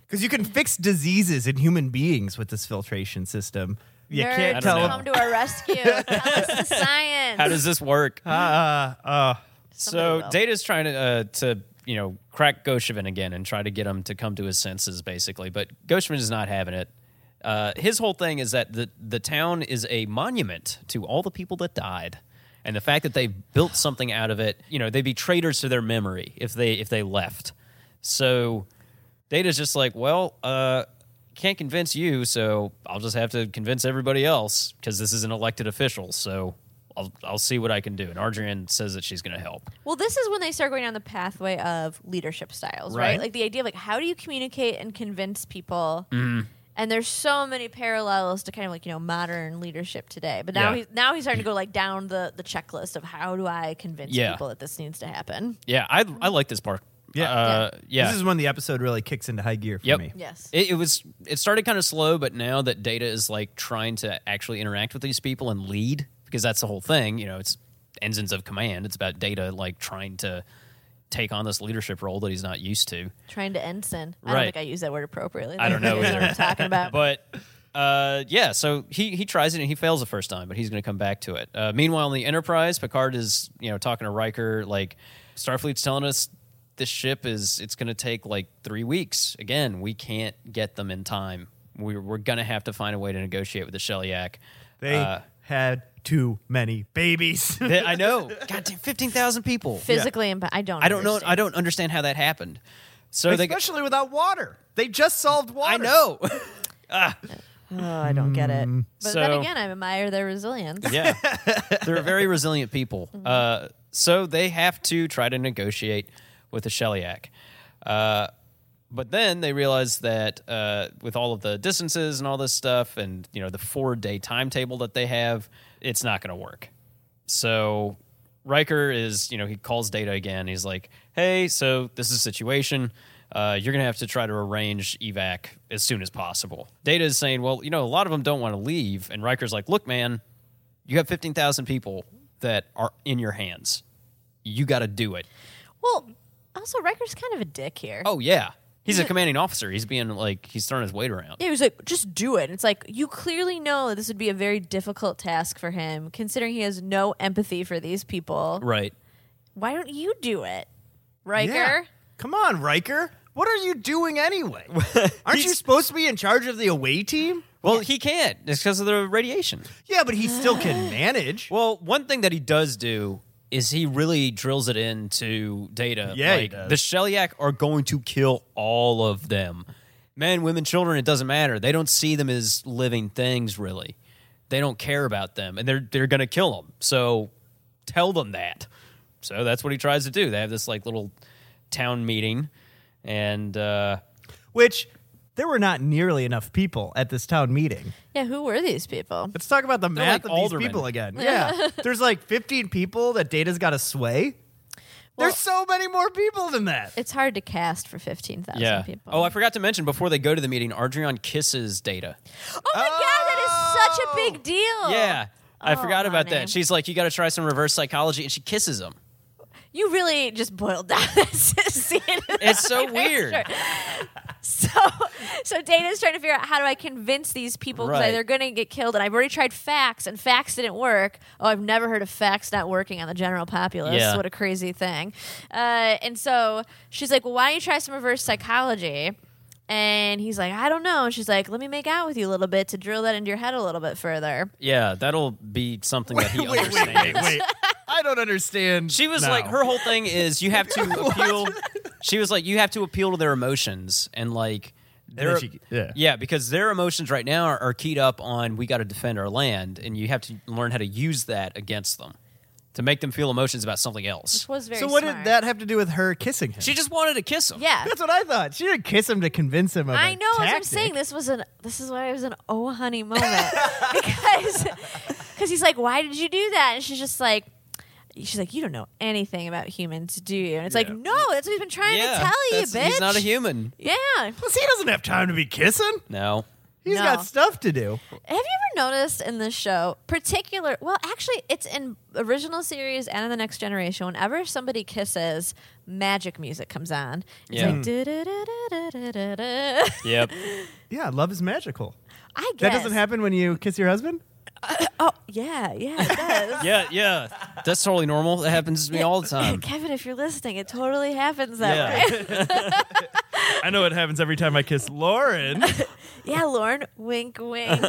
Because you can fix diseases in human beings with this filtration system. You Nerds, can't I tell don't know. come to our rescue. Tell us the science. How does this work? Uh, uh, So will. Data's trying to uh, to you know crack Goshevin again and try to get him to come to his senses, basically. But Goshevin is not having it. Uh, his whole thing is that the the town is a monument to all the people that died, and the fact that they built something out of it, you know, they'd be traitors to their memory if they if they left. So Data's just like, well, uh, can't convince you, so I'll just have to convince everybody else because this is an elected official. So. I'll, I'll see what I can do. And Adrienne says that she's going to help. Well, this is when they start going down the pathway of leadership styles, right? Right. Like the idea of like how do you communicate and convince people? Mm-hmm. And there's so many parallels to kind of like, you know, modern leadership today. But now Yeah. he's now he's starting to go like down the, the checklist of how do I convince Yeah. people that this needs to happen? Yeah, I I like this part. Yeah. uh, yeah. This is when the episode really kicks into high gear for Yep. me. Yes. It, it was. It started kind of slow, but now that Data is like trying to actually interact with these people and lead, because that's the whole thing. You know, it's ensigns of command. It's about Data like trying to take on this leadership role that he's not used to. Trying to ensign. I don't Right. think I use that word appropriately. I don't know You what either. I'm talking about. But uh, yeah, so he he tries it and he fails the first time, but he's going to come back to it. Uh, meanwhile, on the Enterprise, Picard is you know talking to Riker like Starfleet's telling us this ship is it's going to take like three weeks. Again, we can't get them in time. We're we're going to have to find a way to negotiate with the Shellyak. They Uh, had too many babies. they- I know. God damn, fifteen thousand people. Physically, impa- I don't. I don't know. understand. I don't understand how that happened. So they. Especially without water. They just solved water. I know. Oh, I don't get it. But then So- again, I admire their resilience. Yeah, they're very resilient people. Uh, so they have to try to negotiate with the Shellyak. Uh, but then they realize that uh, with all of the distances and all this stuff, and you know the four-day timetable that they have, it's not going to work. So Riker is, you know, he calls Data again. He's like, "Hey, so this is a situation. Uh, you're going to have to try to arrange evac as soon as possible." Data is saying, well, you know, a lot of them don't want to leave. And Riker's like, look, man, you have fifteen thousand people that are in your hands. You got to do it. Well, also Riker's kind of a dick here. Oh, yeah. He's He's a a- commanding officer. He's being like, he's throwing his weight around. Yeah, he was like, just do it. And it's like, you clearly know that this would be a very difficult task for him, considering he has no empathy for these people. Right. Why don't you do it, Riker? Yeah. Come on, Riker. What are you doing anyway? Aren't you supposed to be in charge of the away team? Well, he can't. It's because of the radiation. Yeah, but he still can manage. Well, one thing that he does do is he really drills it into Data. Yeah, he like, does. the Shellyak are going to kill all of them. Men, women, children, it doesn't matter. They don't see them as living things, really. They don't care about them, and they're they're going to kill them. So tell them that. So that's what he tries to do. They have this like little town meeting, and uh, Which there were not nearly enough people at this town meeting. Yeah, who were these people? Let's talk about the They're math like of these aldermen. people again. Yeah. There's like fifteen people that Data's got to sway. Well- There's so many more people than that. It's hard to cast for fifteen thousand yeah. people. Oh, I forgot to mention before they go to the meeting, Adrian kisses Data. Oh my god, that is such a big deal. Yeah. I Oh, forgot about honey. that. She's like, you got to try some reverse psychology, and she kisses him. You really just boiled down this scene. It's so weird. So, so Data's trying to figure out how do I convince these people because Right. they're going to get killed, and I've already tried fax, and fax didn't work. Oh, I've never heard of fax not working on the general populace. Yeah. What a crazy thing! Uh, and so she's like, "Well, why don't you try some reverse psychology?" And he's like, "I don't know." And she's like, "Let me make out with you a little bit to drill that into your head a little bit further." Yeah, that'll be something that he wait, wait, understands. wait, wait. I don't understand. She was now. like, her whole thing is you have to appeal. She was like, you have to appeal to their emotions and like, then their, she- yeah. yeah, because their emotions right now are, are keyed up on we got to defend our land, and you have to learn how to use that against them to make them feel emotions about something else. Which was very So what smart. did that have to do with her kissing him? She just wanted to kiss him. Yeah. That's what I thought. She didn't kiss him to convince him of I a know, as I'm tactic. saying, this was an this is why it was an oh honey moment because because he's like, why did you do that? And she's just like, she's like, you don't know anything about humans, do you? And it's like, Yeah. no, that's what he's been trying Yeah, to tell you, that's- bitch. he's not a human. Yeah, Plus, he doesn't have time to be kissing. No. He's No. got stuff to do. Have you ever noticed in this show, particular? Well, actually, it's in original series and in the Next Generation. Whenever somebody kisses, magic music comes on. It's Yeah. like da-da-da-da-da-da-da. Yep. Yeah, love is magical. I guess That doesn't happen when you kiss your husband? Oh yeah, yeah, it does. Yeah, yeah. That's totally normal. That happens to me all the time. Kevin, if you're listening, it totally happens that Yeah. way. I know it happens every time I kiss Lauren. Yeah, Lauren, wink, wink.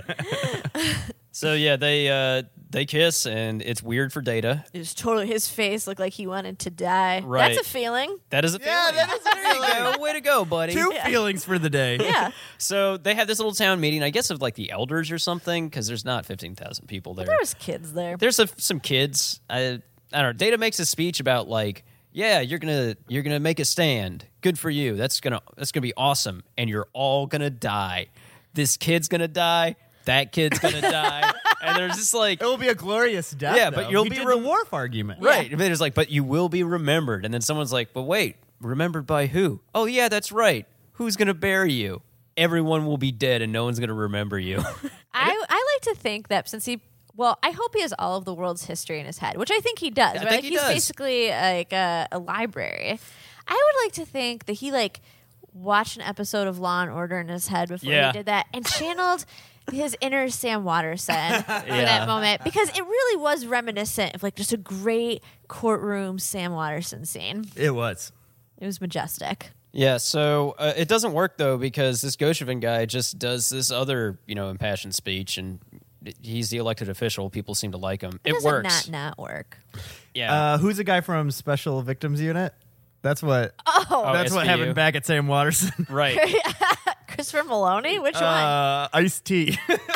So yeah, they uh, they kiss, and it's weird for Data. It was totally his face looked like he wanted to die. Right. That's a feeling. That is a Yeah, feeling. that is a There you go. Way to go, buddy. Two feelings for the day. Yeah. So they have this little town meeting, I guess, of like the elders or something, because there's not fifteen thousand people there. There was kids there. There's a, some kids. I I don't know. Data makes a speech about like, yeah, you're gonna you're gonna make a stand. Good for you. That's gonna that's gonna be awesome. And you're all gonna die. This kid's gonna die. That kid's gonna die. And there's just like It will be a glorious death. Yeah, but though. you'll He be did rem- the Worf argument. right. And there's like, but you will be remembered. And then someone's like, but wait, remembered by who? Oh yeah, that's right. Who's gonna bury you? Everyone will be dead, and no one's gonna remember you. I, I like to think that since he, well, I hope he has all of the world's history in his head, which I think he does. I right? think like he he's does. basically like a, a library. I would like to think that he like watched an episode of Law and Order in his head before Yeah. he did that and channeled his inner Sam Waterston for Yeah. that moment, because it really was reminiscent of like just a great courtroom Sam Waterston scene. It was. It was majestic. Yeah, so uh, it doesn't work though, because this Goshevin guy just does this other, you know, impassioned speech, and he's the elected official. People seem to like him. It Does it works. not not work? Yeah. Uh, who's the guy from Special Victims Unit? That's what. Oh, that's what S V U. happened back at Sam Waterston. right. Christopher Maloney? Which one? Uh, Ice T.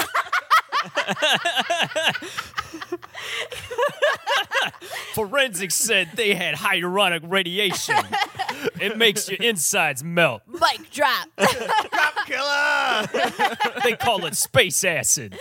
Forensics said they had hyaluronic radiation. It makes your insides melt. Mic drop. Killer. They call it space acid.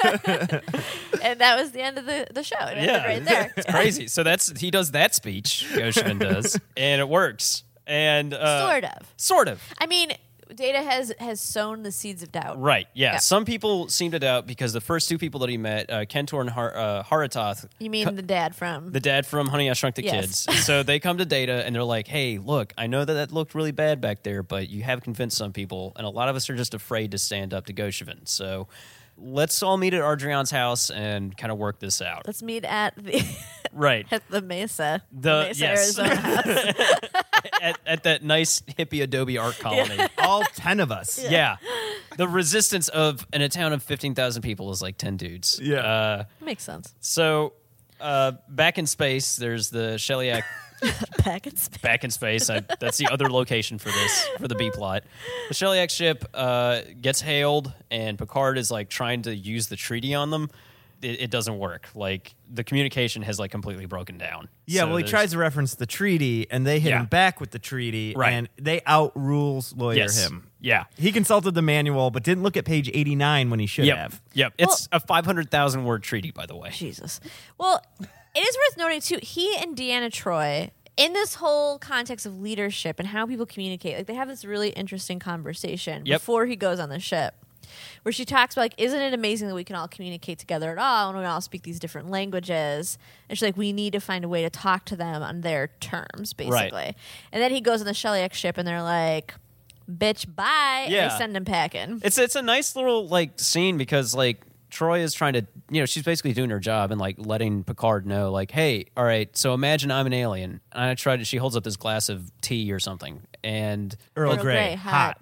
And that was the end of the, the show. It ended Yeah, right there. it's crazy. So that's he does that speech. Goshevin does, and it works. And uh, Sort of. sort of. I mean, Data has has sown the seeds of doubt. Right, yeah. Yeah. Some people seem to doubt because the first two people that he met, uh, Kentor and Har- uh, Haratoth, You mean the dad from? the dad from Honey, I Shrunk the Yes. Kids. So they come to Data and they're like, hey, look, I know that that looked really bad back there, but you have convinced some people, and a lot of us are just afraid to stand up to Goshevin. So let's all meet at Ardrion's house and kind of work this out. Let's meet at the Right. at the Mesa, The- Mesa, yes. Arizona house. at, at that nice hippie Adobe art colony. All ten of us. Yeah. The resistance of in a town of fifteen thousand people is like ten dudes. Yeah. Uh, Makes sense. so uh, back in space, there's the Shellyak. Back in space. Back in space. I, that's the other location for this, for the B plot. The Shellyak ship uh, gets hailed, and Picard is like trying to use the treaty on them. It, it doesn't work. Like the communication has like completely broken down. Yeah, So well, he there's- tries to reference the treaty, and they hit Yeah. him back with the treaty, Right. and they out rules lawyer Yes. him. Yeah. He consulted the manual, but didn't look at page eighty-nine when he should Yep. have. Yep. It's a five hundred thousand word treaty, by the way. Jesus. Well, it is worth noting too. He and Deanna Troi, in this whole context of leadership and how people communicate, like they have this really interesting conversation Yep. before he goes on the ship, where she talks about like, isn't it amazing that we can all communicate together at all and we all speak these different languages? And she's like, we need to find a way to talk to them on their terms, basically. And then he goes on the Shellyak ship, and they're like, "Bitch, bye!" Yeah. And they send him packing. It's it's a nice little like scene because like Troy is trying to, you know, she's basically doing her job and like letting Picard know, like, hey, all right, so imagine I'm an alien. And I tried to, she holds up this glass of tea or something, and Earl, Earl Grey, Grey, hot.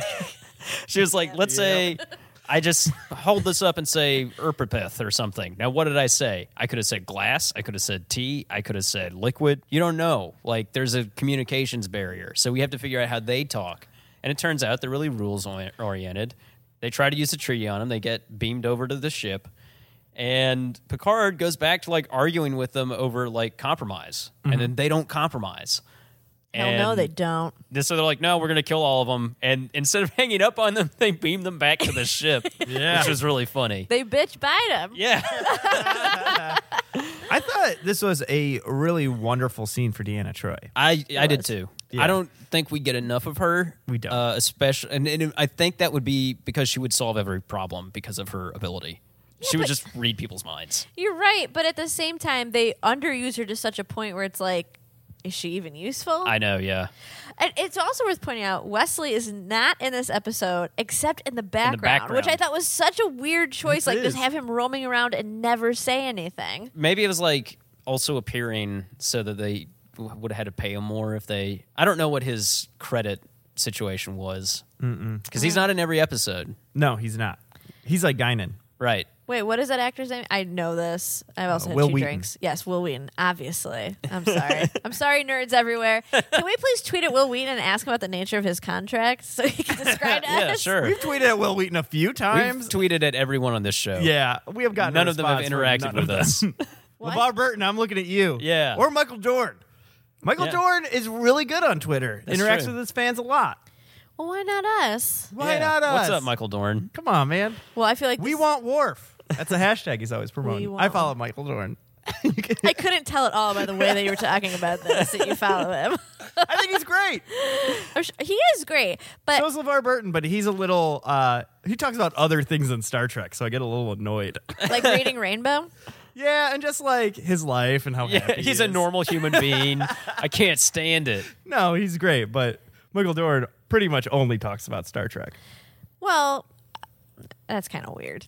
she was like, let's say I just hold this up and say Erpapeth or something. Now, what did I say? I could have said glass. I could have said tea. I could have said liquid. You don't know. Like, there's a communications barrier. So we have to figure out how they talk. And it turns out they're really rules oriented. They try to use a treaty on them. They get beamed over to the ship. And Picard goes back to like arguing with them over like compromise. And then they don't compromise. Hell no, And- they don't. so they're like, no, we're going to kill all of them. And instead of hanging up on them, they beam them back to the ship, Yeah. which was really funny. They bitch bite him. Yeah. I thought this was a really wonderful scene for Deanna Troi. I, I did was. too. Yeah. I don't think we get enough of her. We don't. uh, especially, and, and I think that would be because she would solve every problem because of her ability. she would but- just read people's minds. You're right, but at the same time, they underuse her to such a point where it's like, is she even useful? I know, yeah. And it's also worth pointing out Wesley is not in this episode except in the background, which I background. thought was such a weird choice. It like, is. just have him roaming around and never say anything. Maybe it was like also appearing so that they w- would have had to pay him more if they. I don't know what his credit situation was because he's not in every episode, No, he's not. He's like Guinan. right? Wait, what is that actor's name? I know this. I've also Uh, had Will two Wheaton. drinks. Yes, Will Wheaton. Obviously. I'm sorry. I'm sorry, nerds everywhere. Can we please tweet at Will Wheaton and ask him about the nature of his contract so he can describe to Yeah, us? sure. We've tweeted at Will Wheaton a few We've times. tweeted at everyone on this show. yeah, we have gotten None a of them have response from interacted none with of us. them. What? LeVar Burton, I'm looking at you. Yeah. Or Michael Jordan. Michael Yeah. Jordan is really good on Twitter. That's Interacts true. with his fans a lot. Well, why not us? Why Yeah. not us? What's up, Michael Dorn? Come on, man. Well, I feel like We this- want Worf. That's a hashtag he's always We promoting. want- I follow Michael Dorn. I couldn't tell at all by the way that you were talking about this that you follow him. I think he's great. I'm sure- he is great, but So's LeVar Burton, but he's a little, uh, he talks about other things than Star Trek, so I get a little annoyed. like reading Rainbow. yeah, and just like his life and how Yeah, happy he's he a is. normal human being. I can't stand it. No, he's great, but Michael Dorn pretty much only talks about Star Trek. Well, that's kind of weird.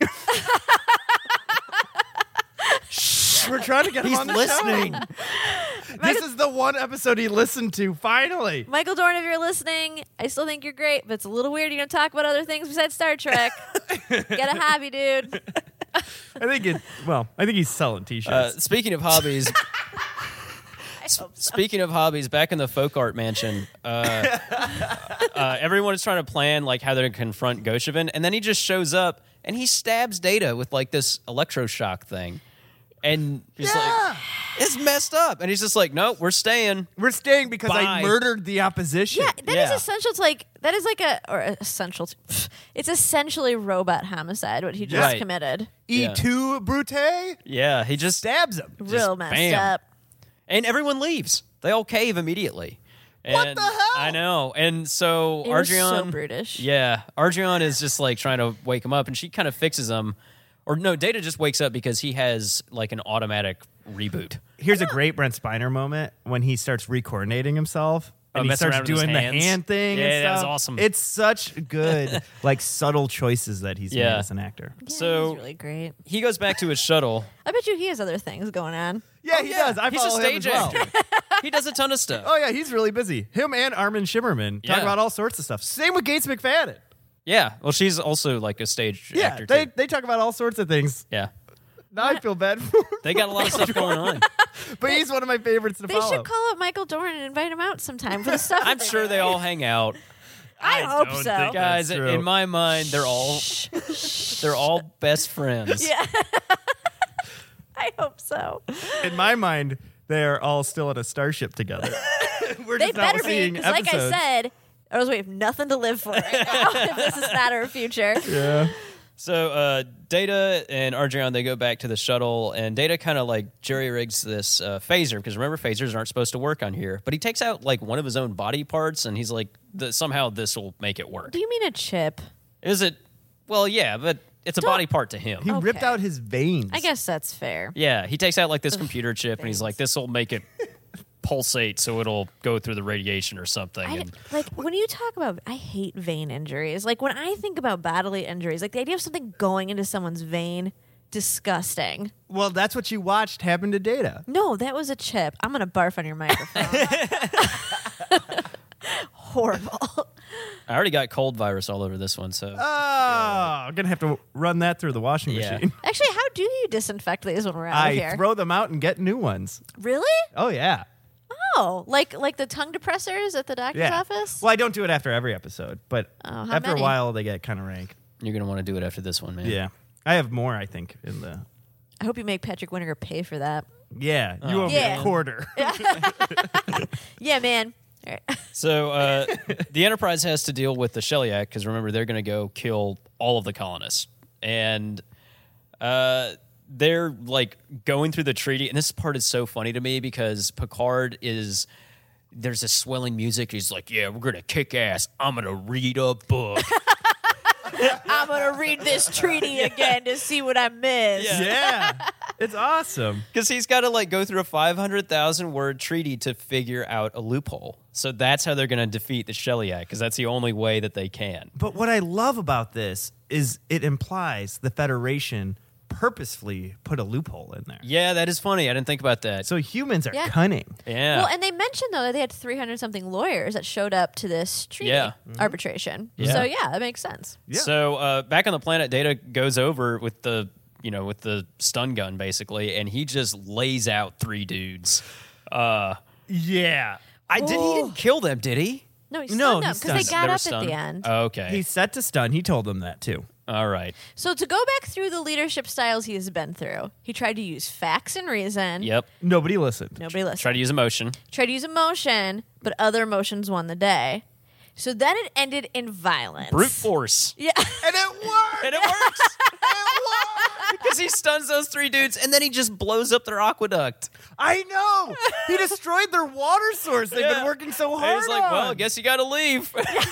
We're trying to get him He's on the listening. show. This is the one episode he listened to, finally. Michael Dorn, if you're listening, I still think you're great, but it's a little weird you don't talk about other things besides Star Trek. Get a hobby, dude. I think it, well, I think he's selling t-shirts. Uh, speaking of hobbies, I hope so. speaking of hobbies, back in the folk art mansion, uh, uh, everyone is trying to plan like how they're going to confront Goshevin, and then he just shows up and he stabs Data with like this electroshock thing, and he's like, "It's messed up," and he's just like, "No, we're staying." We're staying because I Bye. murdered the opposition. Yeah, that is Yeah. essential to like that is like a or essential to, it's essentially robot homicide what he just Right. committed. E Yeah. two Brute Yeah, he just stabs him. Real messed bam. up. and everyone leaves. They all cave immediately. What And the hell? I know. And so It was so Archeon, brutish. yeah, Archeon is just like trying to wake him up, and she kind of fixes him. Or no, Data just wakes up because he has like an automatic reboot. Here's a great Brent Spiner moment when he starts recoordinating himself. Oh, And he messing starts around with his doing the hands? hand thing. Yeah, and that was stuff. awesome. It's such good, like subtle choices that he's Yeah. made as an actor. Yeah, So- he's really great. He goes back to his shuttle. I bet you he has other things going on. Yeah, Oh, he yeah. does. I He's follow a him as stage well. actor. He does a ton of stuff. Oh yeah, he's really busy. Him and Armin Shimmerman talk Yeah. about all sorts of stuff. Same with Gates McFadden. Yeah. Well, she's also like a stage Yeah, actor they too. they talk about all sorts of things. Yeah. Now I feel bad for him, They got a lot of stuff going on. but he's one of my favorites to They follow. should call up Michael Dorn and invite him out sometime for the stuff. I'm that sure they do. all hang out. I, hope don't so. think- Guys, That's true. in my mind, they're all they're all best friends. Yeah. I hope so. In my mind, they're all still at a starship together. We're They just not better be, seeing because like I episodes. said, or else we have nothing to live for right now if this is not our future. Yeah. So uh, Data and Archeon, they go back to the shuttle, and Data kind of like jerry rigs this uh, phaser, because remember, phasers aren't supposed to work on here. But he takes out like one of his own body parts, and he's like, "The- somehow this will make it work. Do you mean a chip? Is it? Well, yeah, but it's a Don't- body part to him. He ripped Okay. out his veins. I guess that's fair. Yeah, he takes out like this computer chip, and he's like, "This will make it pulsate, so it'll go through the radiation or something." I, And like when you talk about, I hate vein injuries. Like when I think about bodily injuries, like the idea of something going into someone's vein, disgusting. Well, that's what you watched happen to Data. No, that was a chip. I'm gonna barf on your microphone. Horrible. I already got cold virus all over this one, so Oh, I'm gonna have to run that through the washing Yeah. machine. Actually, how do you disinfect these when we're out I of here? throw them out and get new ones. Really? Oh yeah, Oh, like like the tongue depressors at the doctor's yeah. office? Well, I don't do it after every episode, but Oh, how after many? a while they get kind of rank. you're gonna want to do it after this one, man. Yeah, I have more. I think in the. I hope you make Patrick Winnegar pay for that. Yeah, you owe me Yeah. a quarter. Yeah, man. All right. So uh, the Enterprise has to deal with the Shellyak, because remember, they're going to go kill all of the colonists. And uh, they're like going through the treaty. And this part is so funny to me because Picard is there's this swelling music. He's like, yeah, we're going to kick ass. I'm going to read a book. I'm gonna read this treaty again to see what I missed. Yeah. It's awesome. Because he's got to like go through a five hundred thousand word treaty to figure out a loophole. So that's how they're going to defeat the Shellyak, because that's the only way that they can. But what I love about this is it implies the Federation purposefully put a loophole in there. Yeah, that is funny. I didn't think about that. So humans are Yeah. cunning. yeah. Well, and they mentioned though that they had three hundred something lawyers that showed up to this treaty Yeah. arbitration. Yeah. So yeah, that makes sense. Yeah. So uh, back on the planet, Data goes over with the you know with the stun gun basically, and he just lays out three dudes. Uh, Yeah. I did. He didn't kill them, did he? No, he No, stunned he them because they stunned- got They were up stunned? at the end. Oh, okay. He's set to stun. He told them that too. All right. So to go back through the leadership styles he has been through, he tried to use facts and reason. Yep. Nobody listened. Nobody listened. Try to use emotion. Tried to use emotion, but other emotions won the day. So then it ended in violence. Brute force. Yeah. And it worked. And it works. Because he stuns those three dudes, and then he just blows up their aqueduct. I know. He destroyed their water source. They've Yeah. been working so hard And he's like, on. well, I guess you got to leave.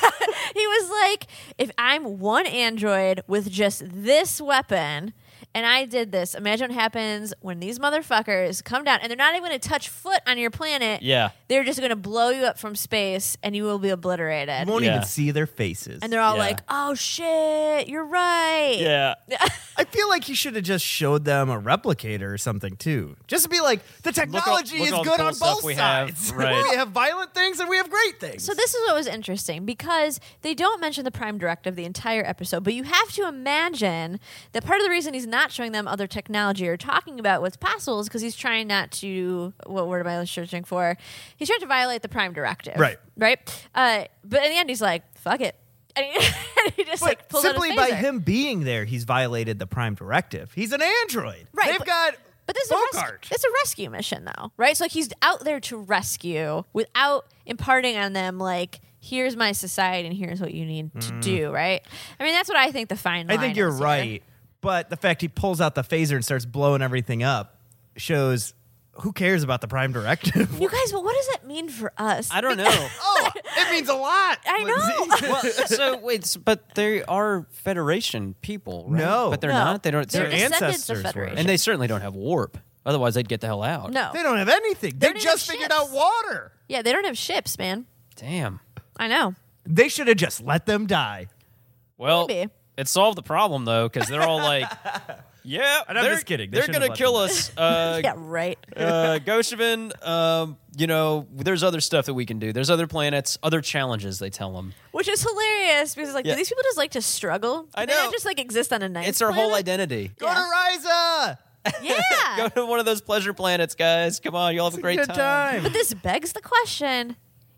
He was like, if I'm one android with just this weapon and I did this, imagine what happens when these motherfuckers come down and they're not even going to touch foot on your planet. Yeah. They're just going to blow you up from space and you will be obliterated. You won't Yeah. even see their faces. And they're all Yeah. like, oh shit, you're right. Yeah. I feel like he should have just showed them a replicator or something too. Just to be like, the technology look is all the good cool on stuff both we have. sides. Right. We have violent things and we have great things. So this is what was interesting because they don't mention the Prime Directive the entire episode, but you have to imagine that part of the reason he's not showing them other technology or talking about what's possible is because he's trying not to, what word am I searching for? He's trying to violate the Prime Directive. Right. Right? Uh, but in the end, he's like, fuck it. And he, and he just But like pulls simply out his by phaser. him being there, he's violated the Prime Directive. He's an android. Right, They've but- got But this is, a res- Bogart. it's a rescue mission, though, right? So like he's out there to rescue without imparting on them like, here's my society and here's what you need to do, right? I mean, that's what I think the fine Mm. I line think you're is here. right. But the fact he pulls out the phaser and starts blowing everything up shows who cares about the Prime Directive? You guys, but what does that mean for us? I don't know. Oh, it means a lot. I know. well, so wait, s- but they are Federation people, right? No. but they're No. not. They don't. They're Their they're- descendants ancestors of were. Federation. and they certainly don't have warp. Otherwise, they'd get the hell out. no. They don't have anything. They don't even just have figured ships. out water. Yeah, they don't have ships, man. Damn. I know. They should have just let them die. Well, Maybe. it solved the problem though, because they're all like, "Yeah, And I'm they're, just kidding. They They're shouldn't gonna have kill let us." Uh, Yeah, right. uh, Goshevin, um, you know, there's other stuff that we can do. There's other planets, other challenges. They tell them Which is hilarious because like, Yeah. do these people just like to struggle? I They know. not just like exist on a nice it's their whole planet? identity. Go Yeah. to Ryza. Yeah. Go to one of those pleasure planets, guys. Come on, you'll have a great Good time. But this begs the question,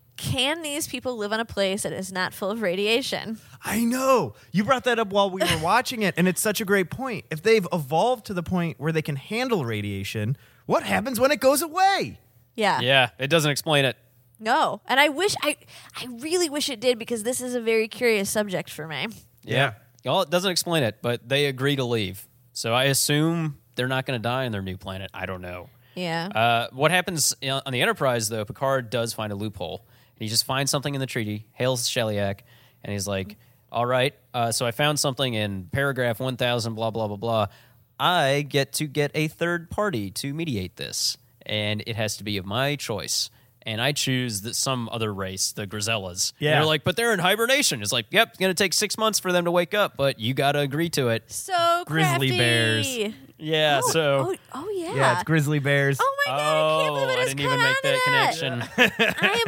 can these people live on a place that is not full of radiation? I know. You brought that up while we were watching it, and it's such a great point. If they've evolved to the point where they can handle radiation, what happens when it goes away? Yeah. Yeah, it doesn't explain it. No. And I wish I I really wish it did because this is a very curious subject for me. Yeah. Well, it doesn't explain it, but they agree to leave. So I assume they're not going to die on their new planet. I don't know. Yeah. Uh, what happens on the Enterprise, though, Picard does find a loophole. He just finds something in the treaty, hails Shellyak, and he's like, all right, uh, so I found something in paragraph one thousand, blah, blah, blah, blah. I get to get a third party to mediate this, and it has to be of my choice. And I choose the, some other race, the Grisellas. Yeah. And they're like, but they're in hibernation. It's like, yep, it's going to take six months for them to wake up, but you got to agree to it. so Grizzly crafty. bears. Yeah, Oh, so... oh, oh yeah. Yeah, it's grizzly bears. Oh my god, I can't believe I I just didn't even caught make that onto connection. I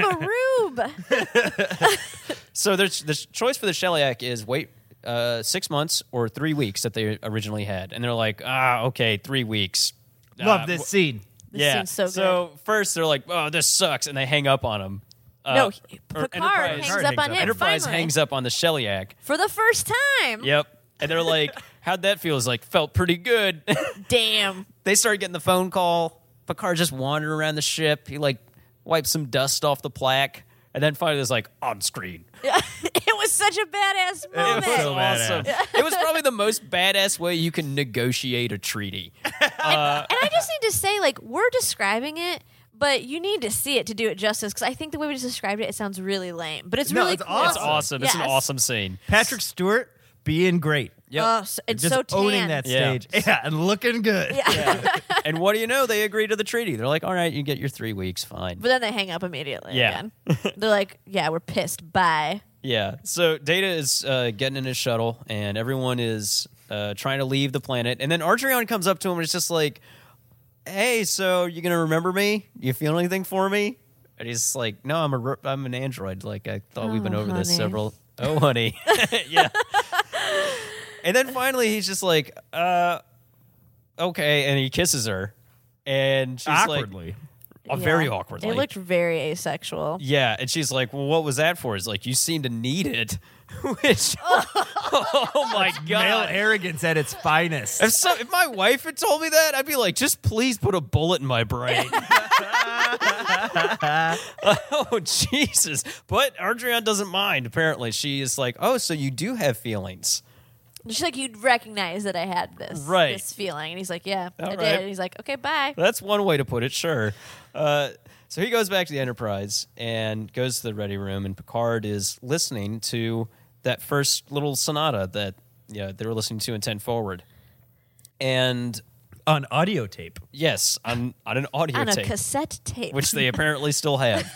am a rube. So there's the choice for the Shellyak is wait uh, six months or three weeks that they originally had, and they're like, ah, okay, three weeks. Love Uh, this w- scene. This yeah. seems so good. So first they're like, oh, this sucks, and they hang up on him. Uh, no, or Picard Enterprise- hangs Picard up hangs on up. him. Enterprise finally. hangs up on the Shellyak. For the first time. Yep. And they're like, how'd that feel? It's like, felt pretty good. Damn. They start getting the phone call. Picard just wandering around the ship. He like wipes some dust off the plaque, and then finally it's like on screen. It was such a badass moment. was so Awesome. badass. It was probably the most badass way you can negotiate a treaty. And I just need to say, like, we're describing it, But you need to see it to do it justice, because I think the way we just described it, it sounds really lame. But it's No, really it's cool. awesome. It's awesome. It's an Yes. awesome scene. Patrick Stewart being great. Yep. Oh, so- it's Just so tan. owning that Yeah. stage. Yeah, and looking good. Yeah. And what do you know? They agree to the treaty. They're like, all right, you get your three weeks, fine. But then they hang up immediately Yeah. again. They're like, yeah, we're pissed. Bye. Yeah. So Data is uh, getting in his shuttle, and everyone is uh, trying to leave the planet. And then Archeon comes up to him and is just like, hey, so you going to remember me? You feel anything for me? And he's like, no, I'm a ro- I'm an android. Like, I thought we've been Oh, over this honey. several. Oh, honey. Yeah. And then finally he's just like, uh, okay. And he kisses her. And she's Awkwardly. like, uh, very Yeah. awkwardly. It looked very asexual. Yeah, and she's like, "Well, what was that for?" He's like, "You seem to need it." Which, oh my Male god! arrogance at its finest. If, so, if my wife had told me that, I'd be like, "Just please put a bullet in my brain." Oh Jesus! But Adrienne doesn't mind. Apparently, she is like, "Oh, so you do have feelings." She's like, you'd recognize that I had this, Right. this feeling. And he's like, yeah, All I did. right. And he's like, okay, bye. That's one way to put it, sure. Uh, so he goes back to the Enterprise and goes to the ready room, and Picard is listening to that first little sonata that yeah they were listening to in ten Forward. And On audio tape. yes, on, on an audio On a tape, cassette tape. which they apparently still have.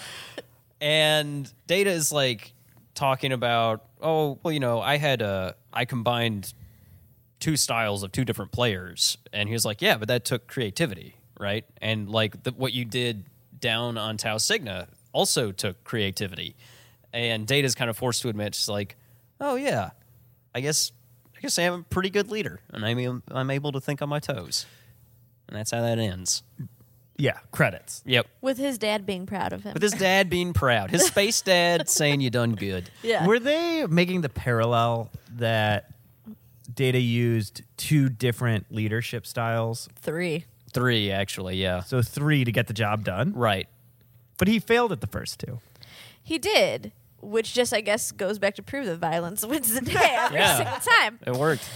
And Data is like talking about, oh, well, you know, I had a, I combined two styles of two different players. And he was like, yeah, but that took creativity, right? And like the, what you did down on Tau Cygna also took creativity. And Data's kind of forced to admit, she's like, oh, yeah, I guess I guess I am a pretty good leader, and I'm, I'm able to think on my toes. And that's how that ends. Yeah, credits. Yep. With his dad being proud of him. With his dad being proud. His space dad saying you done good. yeah. Were they making the parallel that Data used two different leadership styles? Three. Three, actually, yeah. So three to get the job done? Right. But he failed at the first two. He did, which just, I guess, goes back to prove that violence wins the day every Yeah. single time. It worked.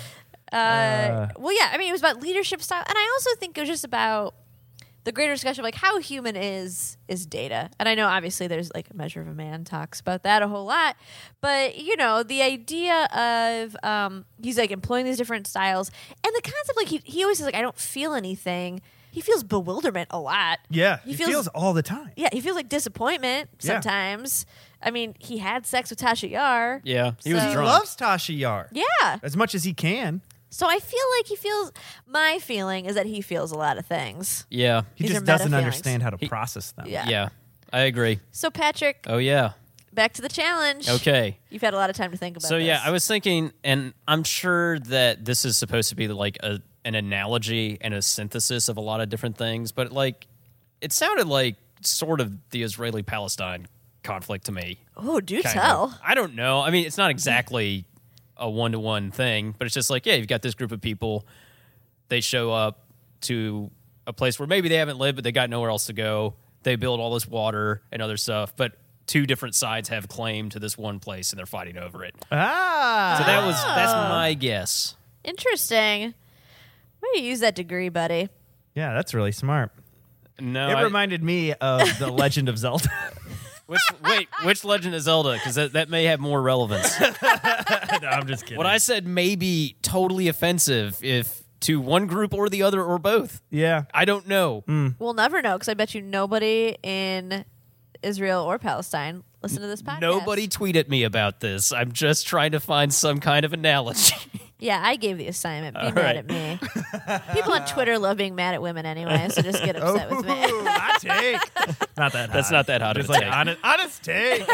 Uh, well, yeah, I mean, it was about leadership style. And I also think it was just about the greater discussion of like how human is is Data. And I know obviously there's like a Measure of a Man talks about that a whole lot, but you know, the idea of um he's like employing these different styles, and the concept like he, he always says like I don't feel anything. He feels bewilderment a lot. Yeah, He he, feels- feels, all the time. Yeah, he feels like disappointment Yeah. sometimes. I mean, he had sex with Tasha Yar. Yeah. He was So- He drunk. loves Tasha Yar Yeah. as much as he can. So I feel like he feels my feeling is that he feels a lot of things. Yeah. He These are just meta doesn't feelings. understand how to He- process them. Yeah. Yeah. I agree. So Patrick, Oh, yeah. back to the challenge. Okay. You've had a lot of time to think about So, this. yeah, I was thinking, and I'm sure that this is supposed to be like a, an analogy and a synthesis of a lot of different things, but like, it sounded like sort of the Israeli Palestine conflict to me. Oh, do kind tell. of. I don't know. I mean, it's not exactly a one to one thing, but it's just like, yeah, you've got this group of people. They show up to a place where maybe they haven't lived, but they got nowhere else to go. They build all this water and other stuff, but two different sides have claim to this one place and they're fighting over it. Ah. So that was that's my guess. Interesting. Why do you use that degree, buddy? Yeah, that's really smart. No, it I- reminded me of The Legend of Zelda. which wait, which Legend of Zelda? Because that, that may have more relevance. No, I'm just kidding. What I said may be totally offensive if to one group or the other or both. yeah. I don't know. We'll never know because I bet you nobody in Israel or Palestine listen to this podcast. Nobody tweet at me about this. I'm just trying to find some kind of analogy. Yeah, I gave the assignment. Be All mad right. at me. People on Twitter love being mad at women anyway, so just get upset with me. Ooh, hot take. Not that hot. That's not that hot of Just a like take. honest, honest take.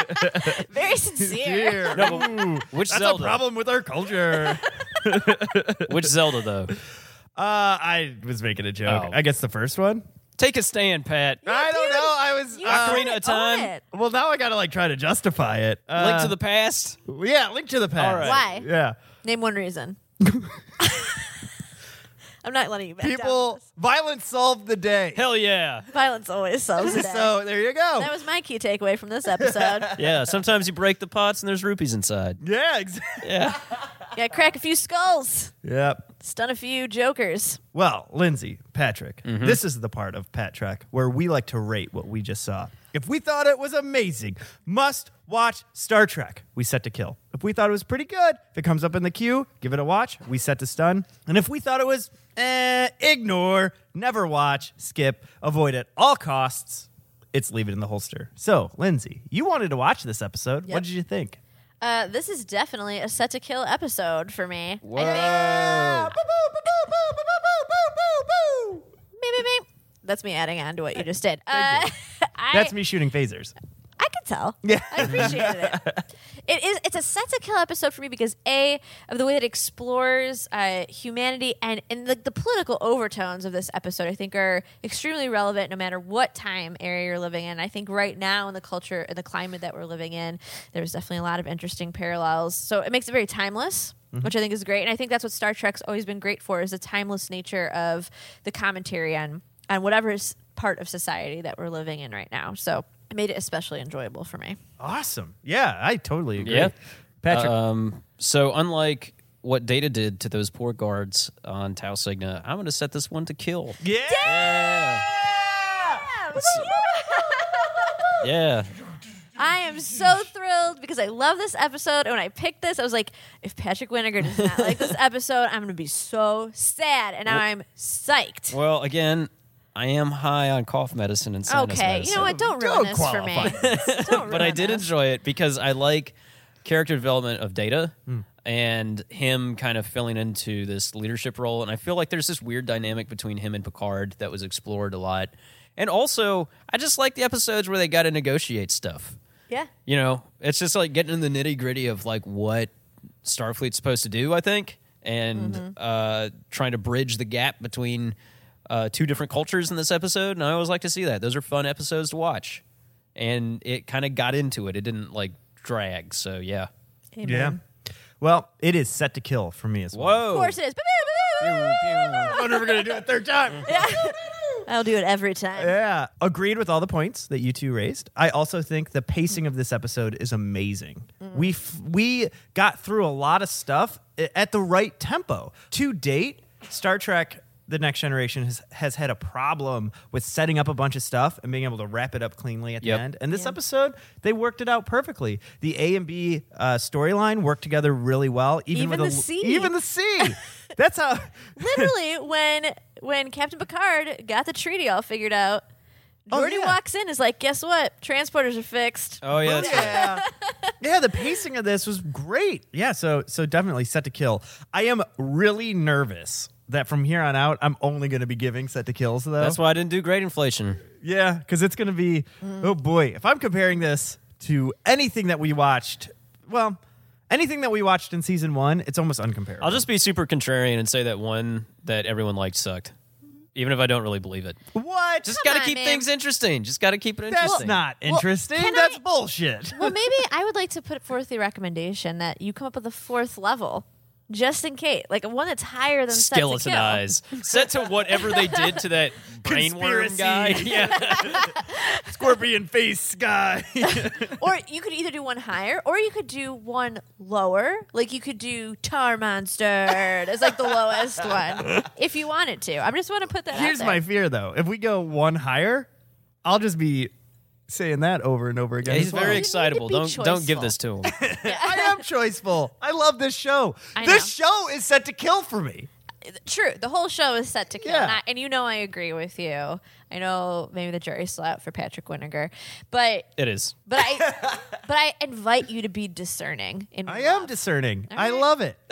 Very sincere. Here. Ooh, Which that's Zelda? a problem with our culture. Which Zelda though? Uh, I was making a joke. Oh. I guess the first one. Take a stand, Pat. I don't dude. know. I was. You uh, said Ocarina it, of Time. own it. well, now I gotta like try to justify it. Uh, Link to the Past. Yeah, Link to the Past. All right. Why? Yeah. Name one reason. I'm not letting you back down People, on this. violence solved the day. Hell yeah. Violence always solves the day. So there you go. That was my key takeaway from this episode. Yeah, sometimes you break the pots and there's rupees inside. yeah, exactly. Yeah. Yeah, crack a few skulls, Yep. stun a few jokers. Well, Lindsay, Patrick, this is the part of Pat Trek where we like to rate what we just saw. If we thought it was amazing, must watch Star Trek, we set to kill. If we thought it was pretty good, if it comes up in the queue, give it a watch, we set to stun. And if we thought it was eh, ignore, never watch, skip, avoid at all costs, it's leave it in the holster. So, Lindsay, you wanted to watch this episode. Yep. What did you think? Uh, this is definitely a set to kill episode for me. Whoa. I think. Beep, beep, beep. That's me adding on to what you just did. Uh, I, That's me shooting phasers. I could tell. Yeah. I appreciated it. It is. It's a set to kill episode for me because a of the way that it explores uh, humanity and and the, the political overtones of this episode, I think, are extremely relevant no matter what time area you're living in. I think right now in the culture and the climate that we're living in, there's definitely a lot of interesting parallels. So it makes it very timeless. Mm-hmm. Which I think is great, and I think that's what Star Trek's always been great for, is the timeless nature of the commentary on on whatever is part of society that we're living in right now. So it made it especially enjoyable for me. Awesome. Yeah, I totally agree. Yeah. Patrick. Um, so unlike what Data did to those poor guards on Tau Cygna, I'm going to set this one to kill. yeah. Yeah. Yeah. I am so thrilled because I love this episode. And when I picked this, I was like, if Patrick Winnegar does not like this episode, I'm going to be so sad. And now I'm psyched. Well, again, I am high on cough medicine and sinus Okay, medicine. you know what? Don't ruin Don't this for me. qualify. Don't But I ruin did this. enjoy it because I like character development of Data and him kind of filling into this leadership role. And I feel like there's this weird dynamic between him and Picard that was explored a lot. And also, I just like the episodes where they got to negotiate stuff. Yeah. You know, it's just like getting in the nitty gritty of like what Starfleet's supposed to do, I think, and Mm-hmm. uh, trying to bridge the gap between uh, two different cultures in this episode. And I always like to see that. Those are fun episodes to watch. And it kind of got into it. It didn't like drag. So, yeah. Amen. Yeah. Well, it is set to kill for me as well. Whoa. Of course it is. I'm never going to do it a third time. I'll do it every time. Yeah. Agreed with all the points that you two raised. I also think the pacing of this episode is amazing. We f- we got through a lot of stuff i- at the right tempo. To date, Star Trek The Next Generation has, has had a problem with setting up a bunch of stuff and being able to wrap it up cleanly at Yep. the end. And this Yeah. episode, they worked it out perfectly. The A and B uh, storyline worked together really well. Even, Even with the a, C. Even the C. That's how... Literally, when when Captain Picard got the treaty all figured out, Oh, Geordi yeah. walks in, is like, guess what? Transporters are fixed. Oh, yeah. That's right. Yeah. Yeah, the pacing of this was great. Yeah, so so definitely set to kill. I am really nervous that from here on out, I'm only going to be giving set to kills, though. That's why I didn't do great inflation. Yeah, because it's going to be, oh boy, if I'm comparing this to anything that we watched, well, anything that we watched in season one, it's almost uncomparable. I'll just be super contrarian and say that one that everyone liked sucked. Even if I don't really believe it. What? Just Come got to on, keep man. things interesting. Just got to keep it That's interesting. not interesting. can That's I- bullshit. Well, maybe I would like to put forth the recommendation that you come up with a fourth level, just in case, like a one that's higher than set to Skeleton kill. eyes. Set to whatever they did to that brainworm Conspiracy. guy. Yeah. Scorpion face guy. Or you could either do one higher, or you could do one lower. Like you could do Tar Monster as like the lowest one, if you wanted to. I just want to put that. Here's out there. my fear, though. If we go one higher, I'll just be saying that over and over again. He's as well. very You need to excitable. be Don't don't give choiceful. this to him. I am choiceful. I love this show. I This know. show is set to kill for me. True. The whole show is set to kill. Yeah. And, I, and you know I agree with you. I know maybe the jury's still out for Patrick Winnegar. But It is. but I but I invite you to be discerning in I love. am discerning. All I right. love it.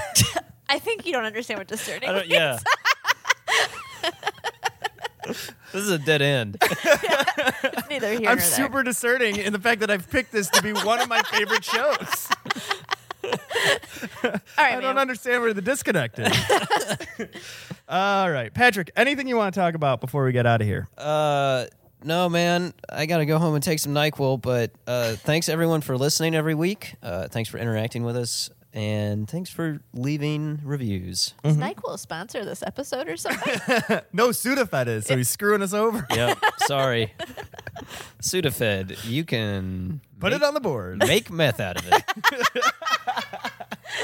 I think you don't understand what discerning I don't, means. yeah. This is a dead end. Neither here I'm nor there. super discerning in the fact that I've picked this to be one of my favorite shows. All right, I don't man. understand where the disconnect is. All right. Patrick, anything you want to talk about before we get out of here? Uh, no, man. I got to go home and take some NyQuil, but uh, thanks, everyone, for listening every week. Uh, thanks for interacting with us, and thanks for leaving reviews. Does NyQuil sponsor this episode or something? No, Sudafed is, so he's screwing us over. Yep. Sorry. Sudafed, you can Put make, it on the board. make meth out of it.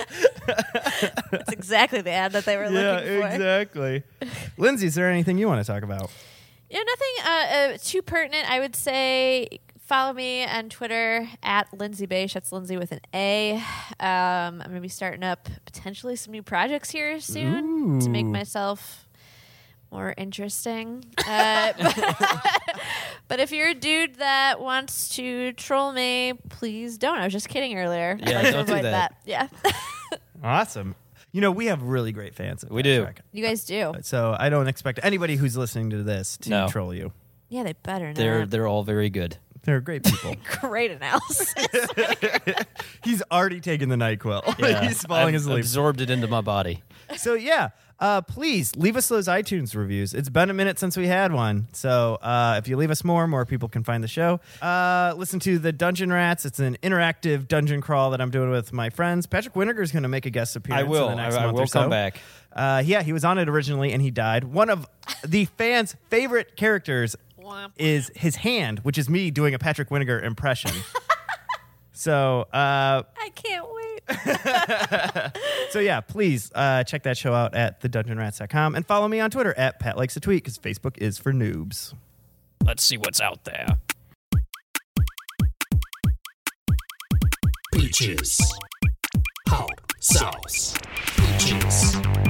That's exactly the ad that they were yeah, looking for. exactly. Lindsay, is there anything you want to talk about? Yeah, nothing uh, uh, too pertinent. I would say follow me on Twitter at Lindsay Beisch. That's Lindsay with an A. Um, I'm going to be starting up potentially some new projects here soon to make Ooh. myself more interesting. Uh, but if you're a dude that wants to troll me, please don't. I was just kidding earlier. Yeah, I'd like to don't do avoid that. Yeah, Awesome. You know, we have really great fans. At We Pat do. Trek. you guys do. So I don't expect anybody who's listening to this to No. troll you. Yeah, they better not. They're they're all very good. They're great people. Great analysis. He's already taken the NyQuil. Yeah, He's falling I've asleep. absorbed it into my body. So yeah, uh, please leave us those iTunes reviews. It's been a minute since we had one. So uh, if you leave us more, more people can find the show. Uh, listen to the Dungeon Rats. It's an interactive dungeon crawl that I'm doing with my friends. Patrick Winnegar is going to make a guest appearance. I will. In the next I- I month will or so. come back. Uh, yeah, he was on it originally and he died. One of the fans' favorite characters is his hand, which is me doing a Patrick Winnegar impression. So, uh, I can't wait. so yeah, please uh, check that show out at the dungeon rats dot com and follow me on Twitter at Pat Likes a Tweet because Facebook is for noobs. Let's see what's out there. Peaches. Hot sauce. Peaches.